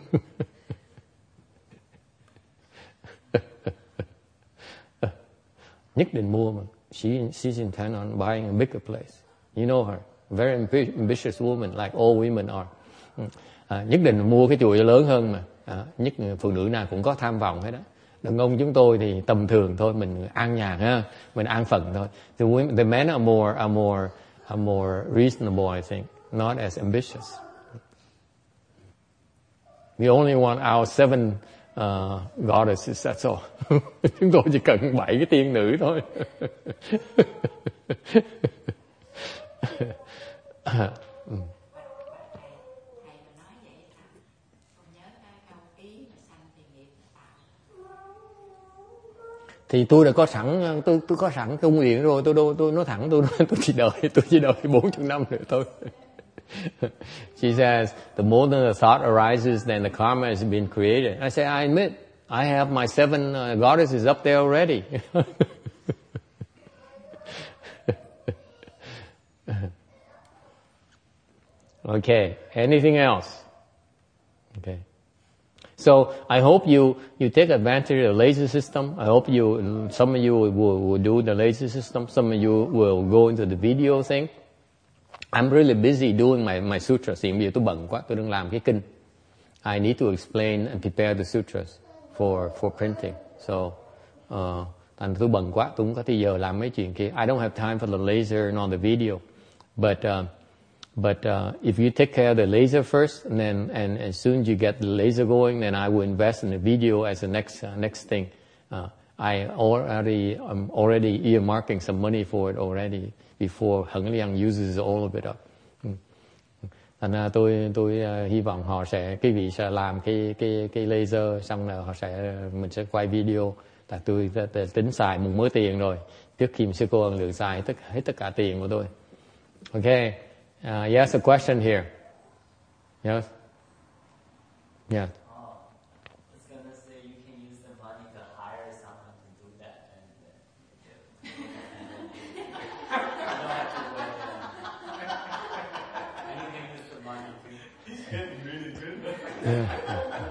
Nhất định mua mà. She's intent on buying a bigger place. You know her. Very ambitious woman, like all women are. Nhất định mua cái chùa lớn hơn mà. Nhất phụ nữ nào cũng có tham vọng hết đó. Đàn ông chúng tôi thì tầm thường thôi, mình an nhàn ha, mình an phận thôi. The men are more reasonable, I think, not as ambitious. We only want our 7 goddesses, that's all. Chúng tôi chỉ cần 7 cái tiên nữ thôi. Thì tôi đã có sẵn, tôi có sẵn công nguyện rồi, tôi nói thẳng, tôi chỉ đợi 40 năm nữa thôi. She says, the more the thought arises, then the karma has been created. I say, I admit, I have my 7 goddesses up there already. Okay, anything else? Okay. So I hope you take advantage of the laser system. I hope some of you will do the laser system. Some of you will go into the video thing. I'm really busy doing my sutras. Hiện bây giờ tôi bận quá, tôi đang làm cái kinh. I need to explain and prepare the sutras for printing. So thành tôi bận quá, tôi không có thời giờ làm mấy chuyện kia. I don't have time for the laser and on the video. But if you take care of the laser first, and then and as soon as you get the laser going, then I will invest in the video as the next thing. I'm already earmarking some money for it already before Hận Liang uses all of it up. Thành ra tôi hy vọng họ quý vị sẽ làm cái laser xong rồi mình sẽ quay video. Tại tôi tính xài một mớ tiền rồi. Trước khi sư cô Lượng xài hết tất cả tiền của tôi. Okay. Yes, a question here. Yes? Yeah. I was going to say you can use the money to hire someone to do that. And you don't have to wait. And you can use the money too. He's getting really good. Yeah.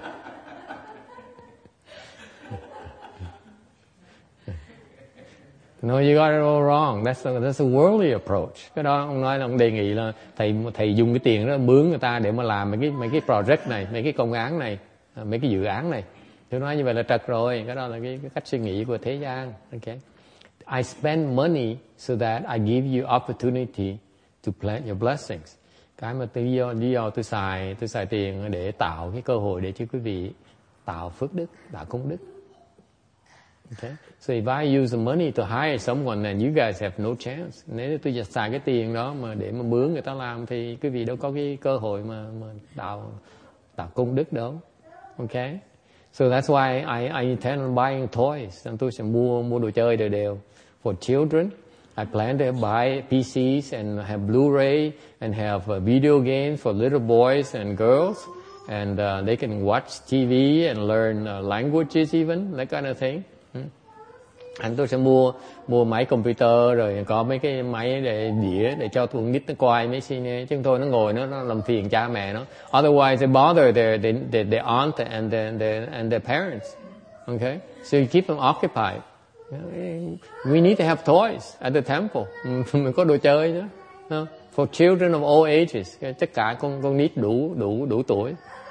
No, you got it all wrong. That's a worldly approach. Cái đó ông nói là ông đề nghị là thầy dùng cái tiền đó mướn người ta để mà làm mấy cái project này, mấy cái công án này, mấy cái dự án này. Tôi nói như vậy là trật rồi. Cái đó là cái cách suy nghĩ của thế gian. Okay. I spend money so that I give you opportunity to plant your blessings. Cái mà lý do tôi xài tiền để tạo cái cơ hội để cho quý vị tạo phước đức, tạo công đức. Okay. So if I use the money to hire someone, then you guys have no chance. Nếu tôi xài cái tiền đó mà để mà mướn người ta làm thì quý vị đâu có cái cơ hội mà tạo công đức đâu. Okay. So that's why I intend on buying toys. Tôi sẽ mua đồ chơi đều. For children, I plan to buy PCs and have Blu-ray and have video games for little boys and girls, and they can watch TV and learn languages even, that kind of thing. tôi sẽ mua máy computer rồi có mấy cái máy để đĩa để cho tụi nít nó coi mấy cine, chứ thôi nó ngồi nó làm phiền cha mẹ nó. Otherwise they bother their aunt and their parents. Okay, so you keep them occupied. We need to have toys at the temple. Mình có đồ chơi nữa. No? For children of all ages, tất cả con nít đủ tuổi.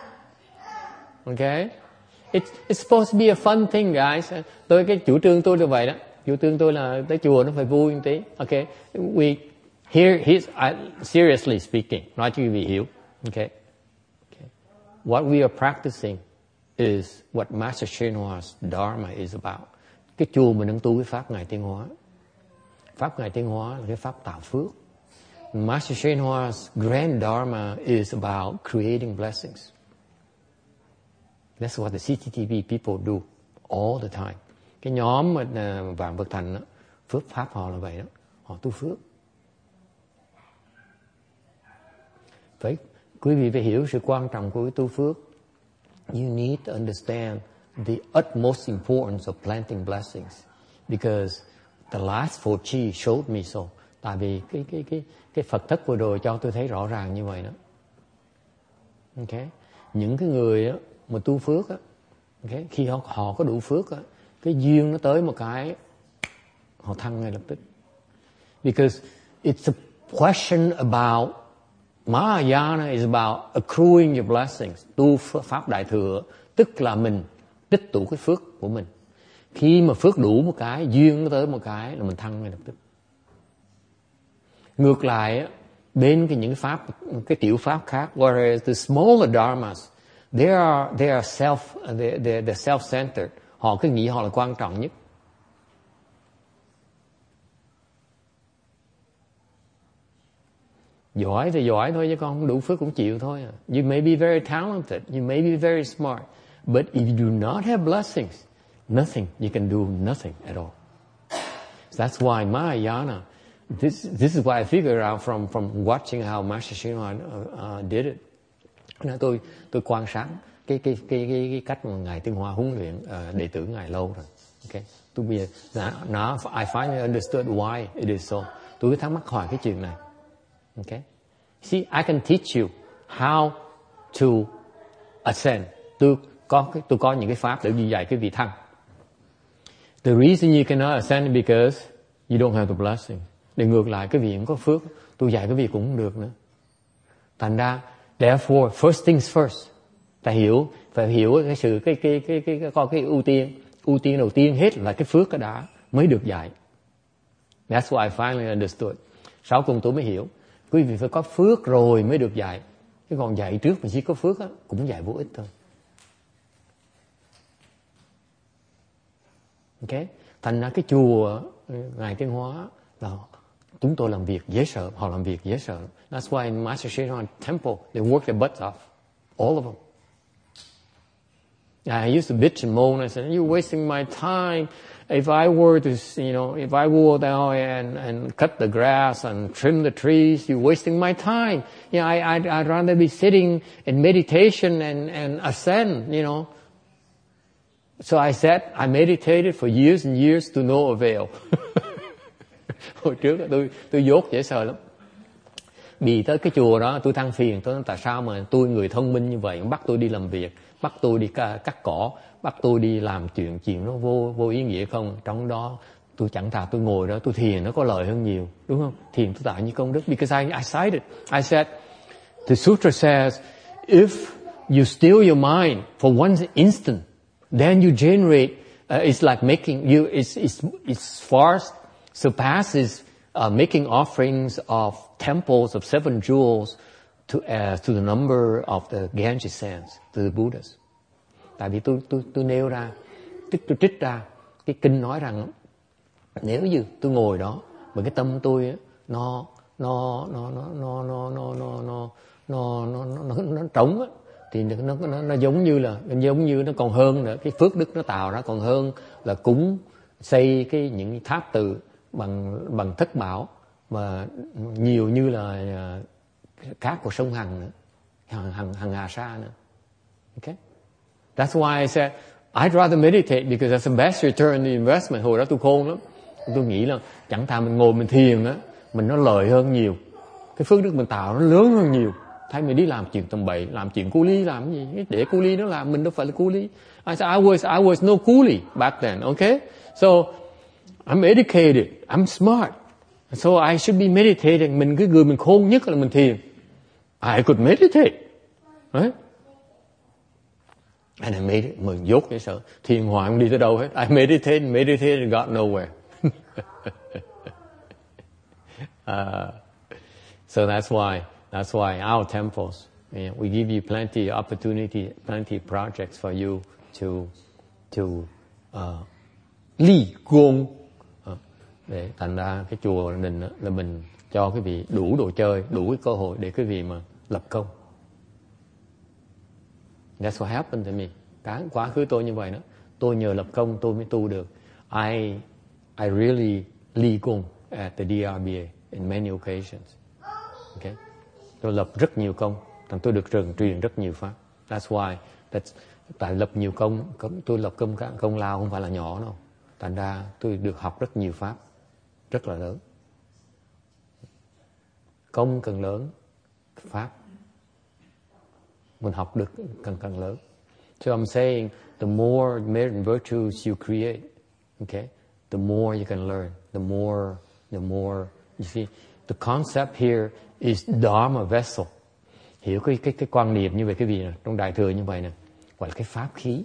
Okay, it's supposed to be a fun thing, guys. Cái chủ trương tôi là vậy đó. Chủ trương tôi là tới chùa nó phải vui một tí. Okay, seriously speaking, nói cho quý vị hiểu. Okay, what we are practicing is what Master Hsien Hoa's Dharma is about. Cái chùa mình đang tu cái pháp Ngài Tiên Hóa. Pháp Ngài Tiên Hóa là cái pháp tạo phước. Master Hsien Hoa's grand Dharma is about creating blessings. That's what the CTTV people do all the time. Cái nhóm Vạn Vật Thành đó, phước pháp họ là vậy đó, họ tu phước. Quý vị phải hiểu sự quan trọng của cái tu phước. You need to understand the utmost importance of planting blessings, because the last four chi showed me so. Tại vì cái Phật thất vừa rồi cho tôi thấy rõ ràng như vậy đó. Okay, những cái người đó mà tu phước á, okay, khi họ có đủ phước á, cái duyên nó tới một cái họ thăng ngay lập tức. Because it's a question about Mahayana is about accruing your blessings. Tu pháp đại thừa tức là mình tích tụ cái phước của mình. Khi mà phước đủ một cái, duyên nó tới một cái là mình thăng ngay lập tức. Ngược lại bên những cái pháp, cái tiểu pháp khác, whereas the smaller dharmas, they are self-centered. Họ cứ nghĩ họ là quan trọng nhất. Giỏi thì giỏi thôi, chứ con không đủ phước cũng chịu thôi. You may be very talented, you may be very smart, but if you do not have blessings, nothing, you can do nothing at all. That's why Mahayana, this is why I figured out from watching how Master Hsien Hoa did it. Tôi quan sát cái cách mà Ngài Tiên Hoa huấn luyện đệ tử Ngài lâu rồi. Okay, tôi bây giờ now I finally understood why it is so. Tôi cứ thắc mắc hỏi cái chuyện này. Okay, see, I can teach you how to ascend. Tôi có những cái pháp để đi dạy cái vị thăng. The reason you cannot ascend is because you don't have the blessing. Để ngược lại cái vị không có phước, tôi dạy cái vị cũng không được nữa. Thành ra, therefore, first things first. Phải hiểu cái sự cái ưu tiên đầu tiên hết là cái phước cái đã mới được dạy. That's why I finally understood. Sau cùng tôi mới hiểu, quý vị phải có phước rồi mới được dạy. Chứ còn dạy trước mà chỉ có phước á, cũng dạy vô ích thôi. Okay? Thành ra cái chùa Ngài Tiên Hóa là chúng tôi làm việc dễ sợ, họ làm việc dễ sợ. That's why in Master Hsien Hoa temple they work their butts off, all of them. I used to bitch and moan. I said, "You're wasting my time. If I were to, if I go down and cut the grass and trim the trees, you're wasting my time. I'd rather be sitting in meditation and ascend, So I said, I meditated for years and years to no avail. Hồi trước tôi dốt dễ sợ lắm. Vì tới cái chùa đó tôi than phiền, tôi nói tại sao mà tôi người thông minh như vậy bắt tôi đi làm việc, bắt tôi đi cắt cỏ, bắt tôi đi làm chuyện nó vô ý nghĩa không. Trong đó tôi chẳng thà tôi ngồi đó tôi thiền nó có lợi hơn nhiều, đúng không? Thiền tôi tạo như công đức. Because I cited, I said, the sutra says, if you still your mind for one instant, then you generate. It's like making you. It's far surpasses making offerings of temples of 7 jewels to the number of the Ganges sands to the Buddhas. Tại vì tôi nêu ra, tôi trích ra cái kinh nói rằng nếu như tôi ngồi đó mà cái tâm tôi nó trống á, thì nó giống như nó còn hơn nữa, cái phước đức nó tạo ra còn hơn là cúng xây những tháp từ bằng thất bảo mà nhiều như là cát của sông Hằng nữa, Hằng Hà Sa nữa. Okay, that's why I said I'd rather meditate because that's the best return on the investment. Hồi đó tôi khôn lắm. Tôi nghĩ là chẳng thà mình ngồi mình thiền á, mình nó lợi hơn nhiều. Cái phước đức mình tạo nó lớn hơn nhiều. Thay mình đi làm chuyện tầm bậy, làm chuyện cu ly làm cái gì? Để cu ly nó làm, mình đâu phải là cu ly. I was no coolie back then, okay? So I'm educated, I'm smart. So I should be meditating. Mình cái người mình khôn nhất là mình thiền. I could meditate, right? And I made it. Mình dốt cái sợ thiền hoài không đi tới đâu hết. I meditated and got nowhere. So that's why our temples, we give you plenty of opportunity, plenty of projects for you to ly gôn. Để thành ra cái chùa mình là mình cho quý vị đủ đồ chơi, đủ cái cơ hội để quý vị mà lập công. That's what happened to me. Cái quá khứ tôi như vậy đó. Tôi nhờ lập công tôi mới tu được. I really ly gôn at the DRBA in many occasions. Okay? Tôi lập rất nhiều công, thành tôi được truyền rất nhiều pháp. That's why tại lập nhiều công, tôi lập công lao không phải là nhỏ đâu. Thành ra tôi được học rất nhiều pháp, rất là lớn. Công càng lớn, pháp mình học được càng lớn. So I'm saying the more merit and virtues you create, okay, the more you can learn. The more you see. The concept here is Dharma vessel. Hiểu cái quan niệm như vậy cái gì nè, trong Đại Thừa như vậy nè, gọi là cái pháp khí.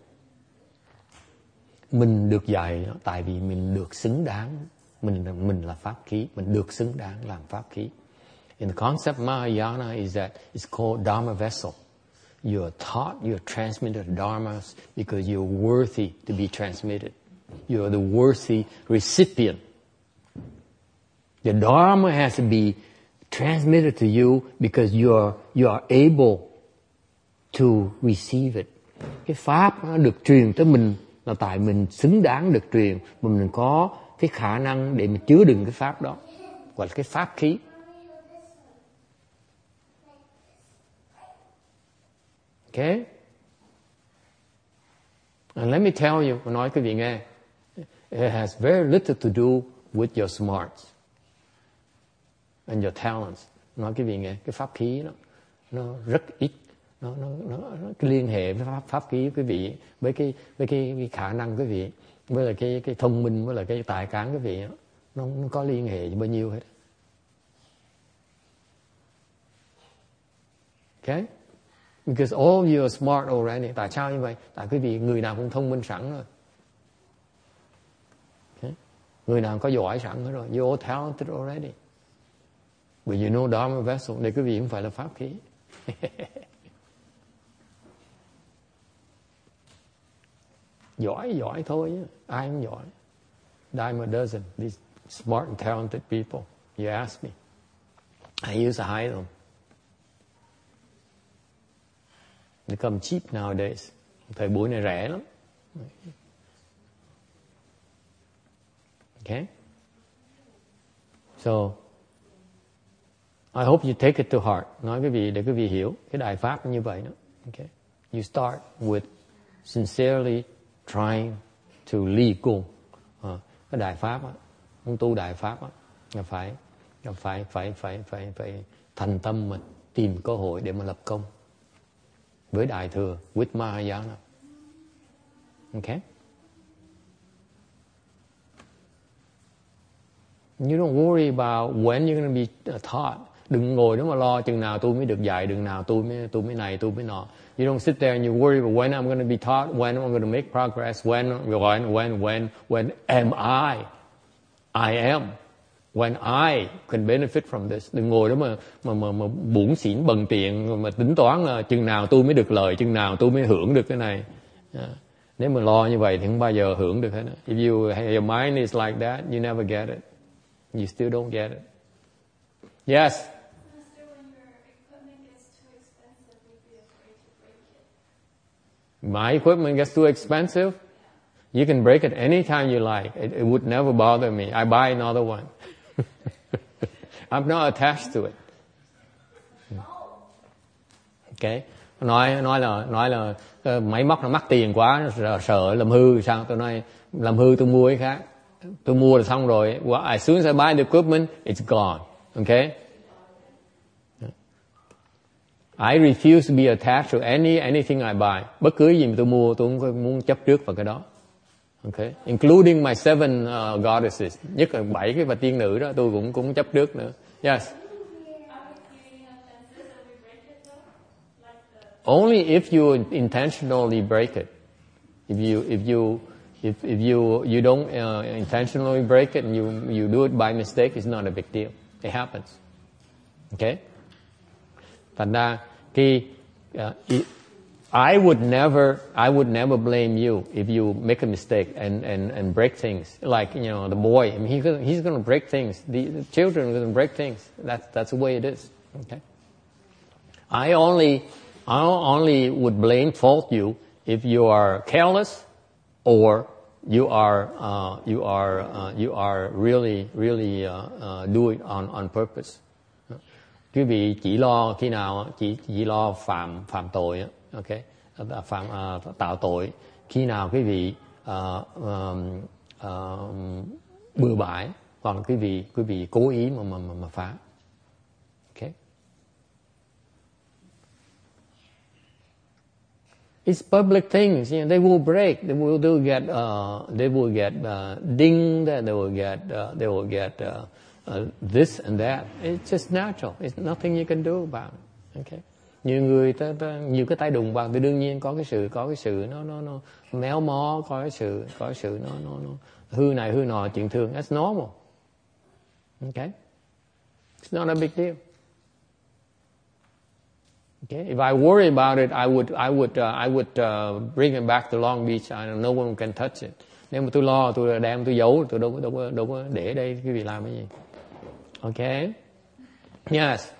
Mình được dạy tại vì mình được xứng đáng, mình là pháp khí, mình được xứng đáng làm pháp khí. In the concept Mahayana is that it's called Dharma vessel. You are taught, you are transmitted dharmas because you are worthy to be transmitted. You are the worthy recipient. The dharma has to be transmitted to you because you are able to receive it. Cái pháp nó được truyền tới mình là tại mình xứng đáng được truyền, mà mình có cái khả năng để mình chứa đựng cái pháp đó, gọi là cái pháp khí. Okay? And let me tell you, nói quý vị nghe, it has very little to do with your smarts and your talents. Nói quý vị nghe, cái pháp khí đó, nó rất ít, nó cái liên hệ với pháp khí quý vị, với cái khả năng quý vị, với là cái thông minh, với là cái tài cán quý vị, nó có liên hệ bao nhiêu hết. Okay? Because all of you are smart already. Tại sao như vậy? Tại quý vị người nào cũng thông minh sẵn rồi. Okay? Người nào có giỏi sẵn hết rồi. You're all talented already. But you know Dharma vessel. Để quý vị không phải là pháp khí. Giỏi thôi. Ai cũng giỏi. Dharma doesn't. These smart and talented people. You ask me. I used to hide them. They come cheap nowadays. Thời buổi này rẻ lắm. Okay? So, I hope you take it to heart. Nói quý vị để quý vị hiểu cái đại pháp như vậy đó. Okay? You start with sincerely trying to ly cung. Cái đại pháp á, muốn tu đại pháp á, phải thành tâm mình tìm cơ hội để mà lập công với Đại Thừa, with Mahayana. Okay? You don't worry about when you're going to be taught. Đừng ngồi đó mà lo chừng nào tôi mới được dạy, chừng nào tôi mới này, tôi mới nọ. You don't sit there and you worry about when I'm going to be taught, when I'm going to make progress, when am I? I am. When I can benefit from this. Đừng ngồi đó mà bủn xỉn bần tiện mà tính toán là chừng nào tôi mới được lợi, chừng nào tôi mới hưởng được cái này. Nếu mà lo như vậy thì không bao giờ hưởng được hết. If your mind is like that, you never get it. You still don't get it. Yes. Master, when your equipment gets too expensive, would be afraid to break it. My equipment gets too expensive. You can break it anytime you like. It would never bother me. I buy another one. I'm not attached to it. Okay? nói là máy móc nó mắc tiền quá, sợ làm hư sao? Tôi nói làm hư tôi mua cái khác. Tôi mua là xong rồi. Well, as soon as I buy the equipment, it's gone. Okay? I refuse to be attached to anything I buy. Bất cứ gì mà tôi mua, tôi không muốn chấp trước vào cái đó. Okay? Including my 7 goddesses. Nhất là 7 cái bà tiên nữ đó, tôi cũng chấp trước nữa. Yes. Only if you intentionally break it. If you don't intentionally break it and you do it by mistake, it's not a big deal. It happens. Okay? Thành ra I would never blame you if you make a mistake and break things. Like, the boy, I mean, he's going to break things. The children are going to break things. That's the way it is. Okay? I only would fault you if you are careless or you are really do it on purpose. Quý vị chỉ lo khi nào chỉ lo phạm tội, okay? Tạo tội khi nào quý vị bừa bãi hoặc là quý vị cố ý mà phá. Okay? It's public things, they will break, they will get dinged, they will get this and that. It's just natural. It's nothing you can do about it. Okay? Nhiều người nhiều cái tay đụng vào thì đương nhiên có cái sự nó méo mó, có cái sự nó hư này hư nọ chuyện thường. That's normal. Okay? It's not a big deal. Okay? If I worry about it, I would bring it back to Long Beach. No one can touch it. Nếu mà tôi lo, tôi đem tôi giấu, tôi đâu có để đây cái việc làm cái gì. Okay? Yes.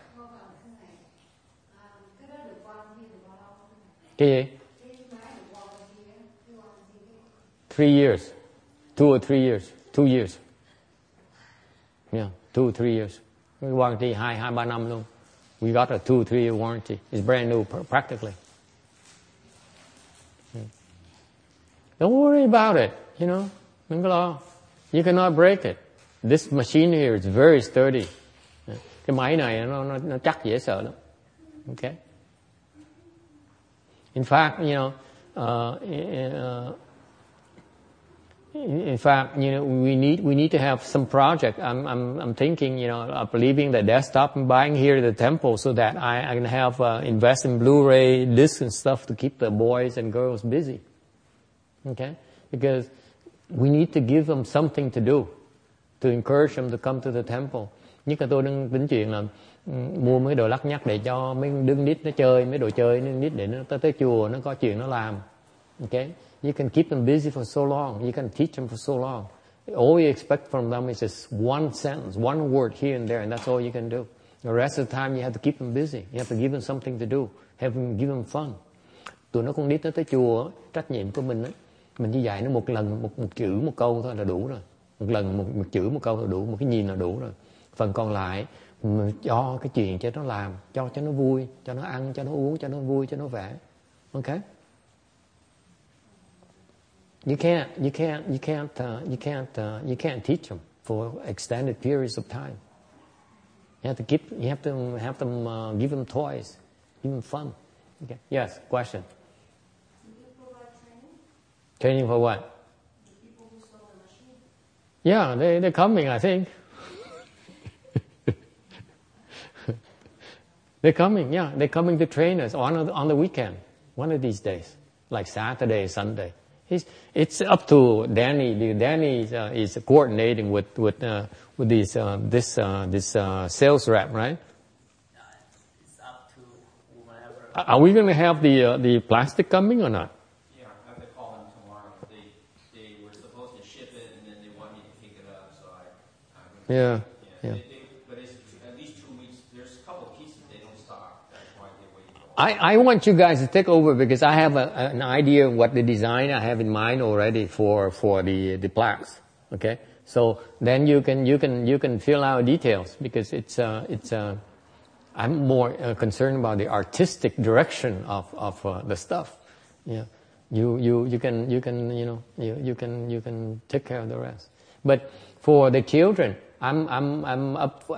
Cái gì? 3 years. 2 or 3 years. 2 years. Yeah, 2 or 3 years. Warranty 2-3 năm luôn. We got a 2 or 3 year warranty. It's brand new practically. Don't worry about it, Đừng có lo. You cannot break it. This machine here is very sturdy. Cái máy này nó chắc dễ sợ lắm. Okay? In fact, we need to have some project. I'm thinking, of leaving the desktop and buying here at the temple so that I can have invest in Blu-ray discs and stuff to keep the boys and girls busy. Okay? Because we need to give them something to do, to encourage them to come to the temple. Nhất là tôi đang tính chuyện là mua mấy đồ lắc nhắc để cho mấy đứa nít nó chơi, mấy đồ chơi nít để nó tới chùa nó có chuyện nó làm. Okay? You can keep them busy for so long. You can teach them for so long. All you expect from them is just one sentence, one word here and there, and that's all you can do. The rest of the time you have to keep them busy. You have to give them something to do. Give them fun. Tụi nó con nít nó tới chùa, trách nhiệm của mình mình chỉ dạy nó một lần một chữ một câu thôi là đủ rồi. Một lần một chữ một câu là đủ, một cái nhìn là đủ rồi. Phần còn lại cho cái chuyện cho nó làm, cho nó vui, cho nó ăn, cho nó uống, cho nó vui, cho nó vẻ. Okay? You can't teach them for extended periods of time. You have to have them give them toys, give them fun. Okay. Yes, question. Do you provide training? Training for what? The people who sell the machine. Yeah, they're coming, I think. They're coming, yeah. They're coming to train us on the weekend, one of these days, like Saturday, Sunday. It's up to Danny. Danny is coordinating with this sales rep, right? It's up to whoever. Are we going to have the plastic coming or not? Yeah, I have to call them tomorrow. They were supposed to ship it, and then they want me to pick it up, so Yeah. But it's at least 2 weeks. There's a couple of pieces they don't stock. That's why they wait for. I want you guys to take over because I have an idea of what the design I have in mind already for the plaques. Okay, so then you can fill out details because it's I'm more concerned about the artistic direction of the stuff. Yeah, you can take care of the rest. But for the children, I'm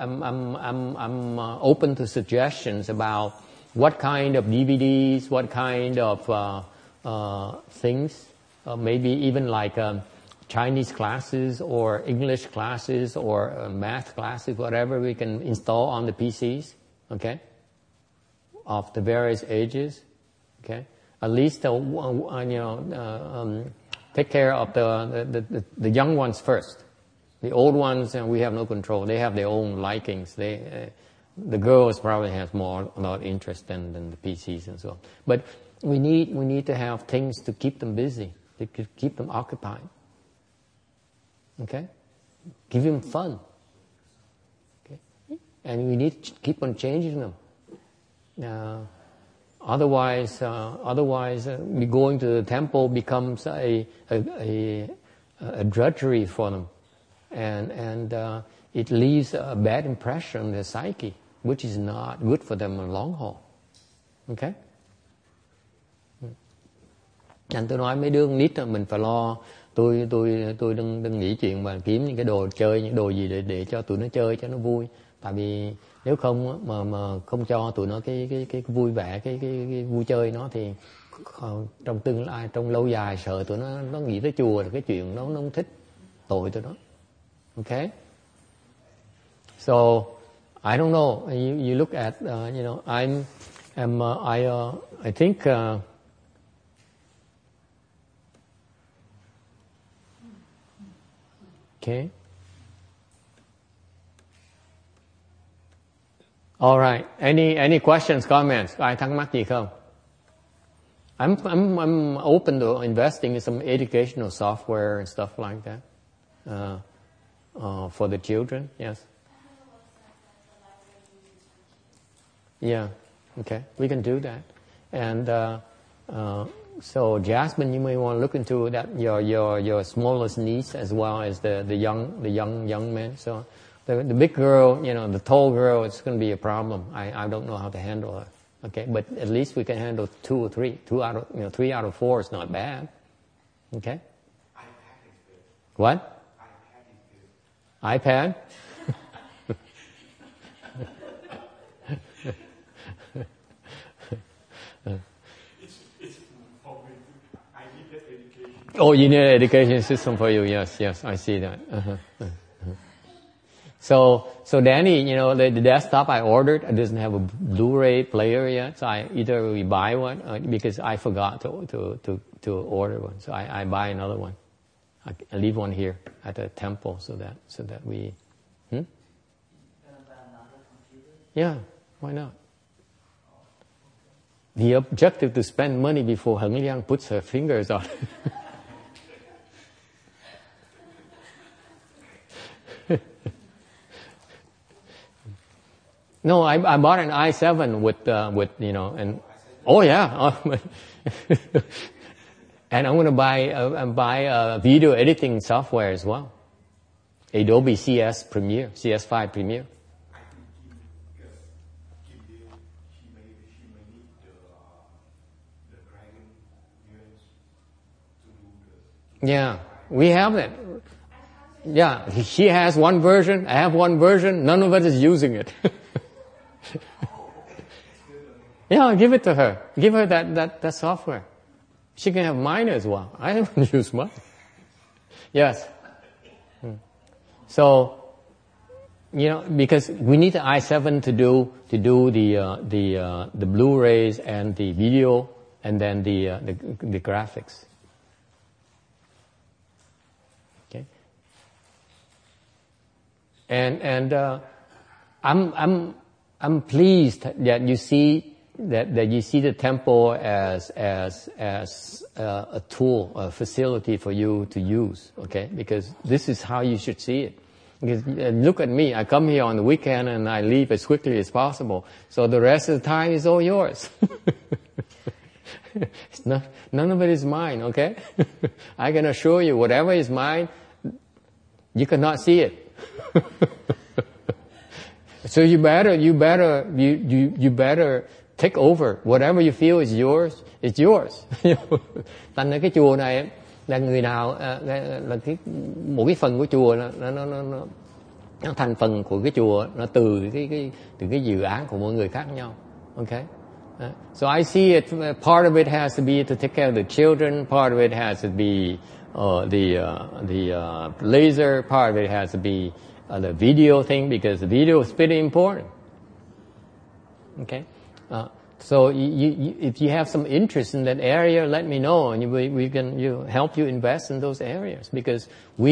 open to suggestions about what kind of DVDs, what kind of things, maybe even like Chinese classes or English classes or math classes, whatever we can install on the PCs, okay, of the various ages, okay. At least take care of the young ones first. The old ones, we have no control. They have their own likings. The girls probably have more interest than the PCs and so on. But we need to have things to keep them busy, to keep them occupied. Okay? Give them fun. Okay? And we need to keep on changing them. Otherwise, going to the temple becomes a drudgery for them, and it leaves a bad impression on their psyche, which is not good for them in the long haul. Okay? Anh tôi nói mấy đứa con nít mình phải lo. Tôi đừng nghĩ chuyện mà kiếm những cái đồ chơi, những đồ gì để cho tụi nó chơi cho nó vui. Tại vì nếu không mà không cho tụi nó cái vui vẻ, cái vui chơi nó thì trong tương lai, trong lâu dài sợ tụi nó nghĩ tới chùa là cái chuyện nó không thích, tội tụi nó. Okay? So I don't know. You look at I think. Okay. All right. Any questions, comments? Ai thắc mắc gì không? I'm open to investing in some educational software and stuff like that for the children. Yes. Yeah. Okay. We can do that. And so Jasmine, you may want to look into that your smallest niece as well as the young man. So the big girl, the tall girl, it's going to be a problem. I don't know how to handle her. Okay, but at least we can handle 2 or 3. 3 out of 4 is not bad. Okay. iPad is good. What? iPad is good. iPad? Oh, you need an education system for you. Yes, I see that. So Danny, the desktop I ordered, it doesn't have a Blu-ray player yet. So either we buy one because I forgot to order one. So I buy another one. I leave one here at the temple so that we. You're gonna buy another computer? Yeah, why not? The objective to spend money before Heng Liang puts her fingers on it. No, I bought an i7 with and oh yeah, and I'm going to buy video editing software as well, Adobe CS5 Premiere. I think she may need the Dragon units to do the. Yeah, we have it. Yeah, she has one version, I have one version, none of us is using it. Yeah, give it to her. Give her that software. She can have mine as well. I haven't used mine. Yes. So, because we need the i7 to do the Blu-rays and the video and then the graphics. Okay. And I'm pleased that you see that you see the temple as a tool, a facility for you to use, okay? Because this is how you should see it. Because look at me, I come here on the weekend and I leave as quickly as possible. So the rest of the time is all yours. None of it is mine, okay? I can assure you, whatever is mine, you cannot see it. So you better take over. Whatever you feel is yours, it's yours. Thành ra cái chùa này là người nào là một cái phần của chùa nó thành phần của cái chùa, nó từ cái dự án của mỗi người khác nhau. Okay? So I see it. Part of it has to be to take care of the children. Part of it has to be the laser. Part of it has to be the video thing, because the video is pretty important. Okay, so if you have some interest in that area, let me know, and we can help you invest in those areas, because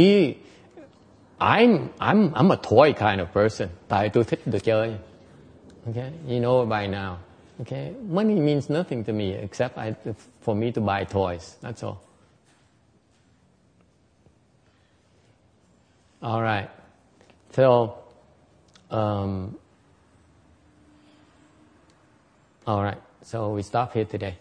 I'm a toy kind of person. Tại tôi thích đồ chơi. Okay, you know by now. Okay, money means nothing to me except for me to buy toys. That's all. All right. So, all right. So we stop here today.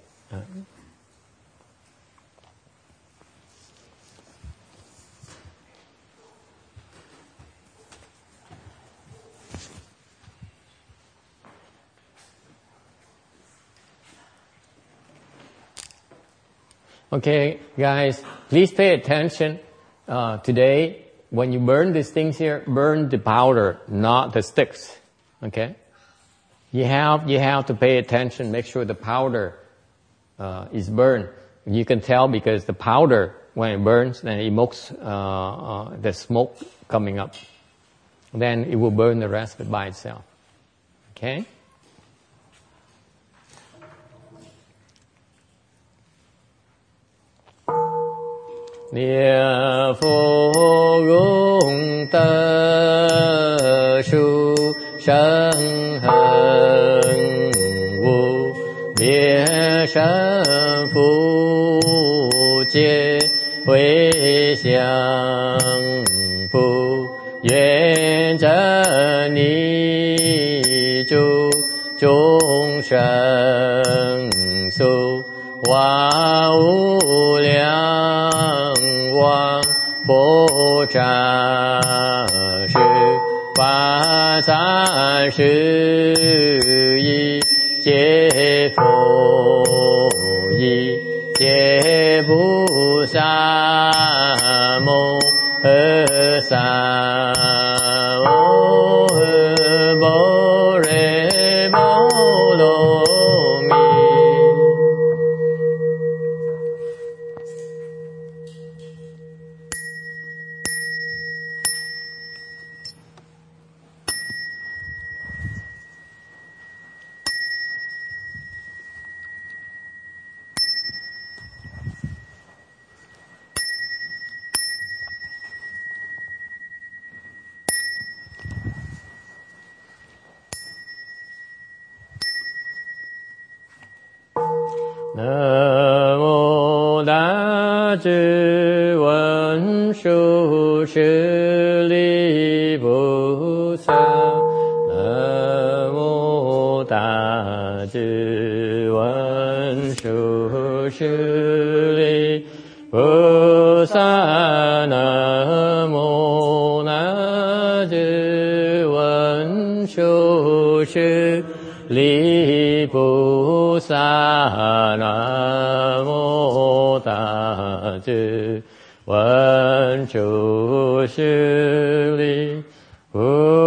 Okay, guys, please pay attention. Today, when you burn these things here, burn the powder, not the sticks. Okay? You have to pay attention, make sure the powder is burned. You can tell because the powder, when it burns, then it emits the smoke coming up. Then it will burn the rest of it by itself. Okay? Niệm Phật Gương Tơ Su Sân Hận Vô Biệt Sân Phù Chế Huệ Xiang Phù Nguyện Chân Ni Chu Trung Sân Su Hoa Vô Lượng Quang Bố Trà Sư Phá Sản Sư Yi Chế Phổ Yi Chế Bú Sa Mô Hơ Sa Ô Hơ Bố Rê Bố Lô Mi. Nam mô Đa Chư Văn殊Sư利Bồ Sát. Nam mô Đa Chư Văn殊Sư利Bồ Sát. Nam mô Đa Chư Văn殊Sư利Bồ Sát. Nam mô Đa Chư Văn殊Sư利Bồ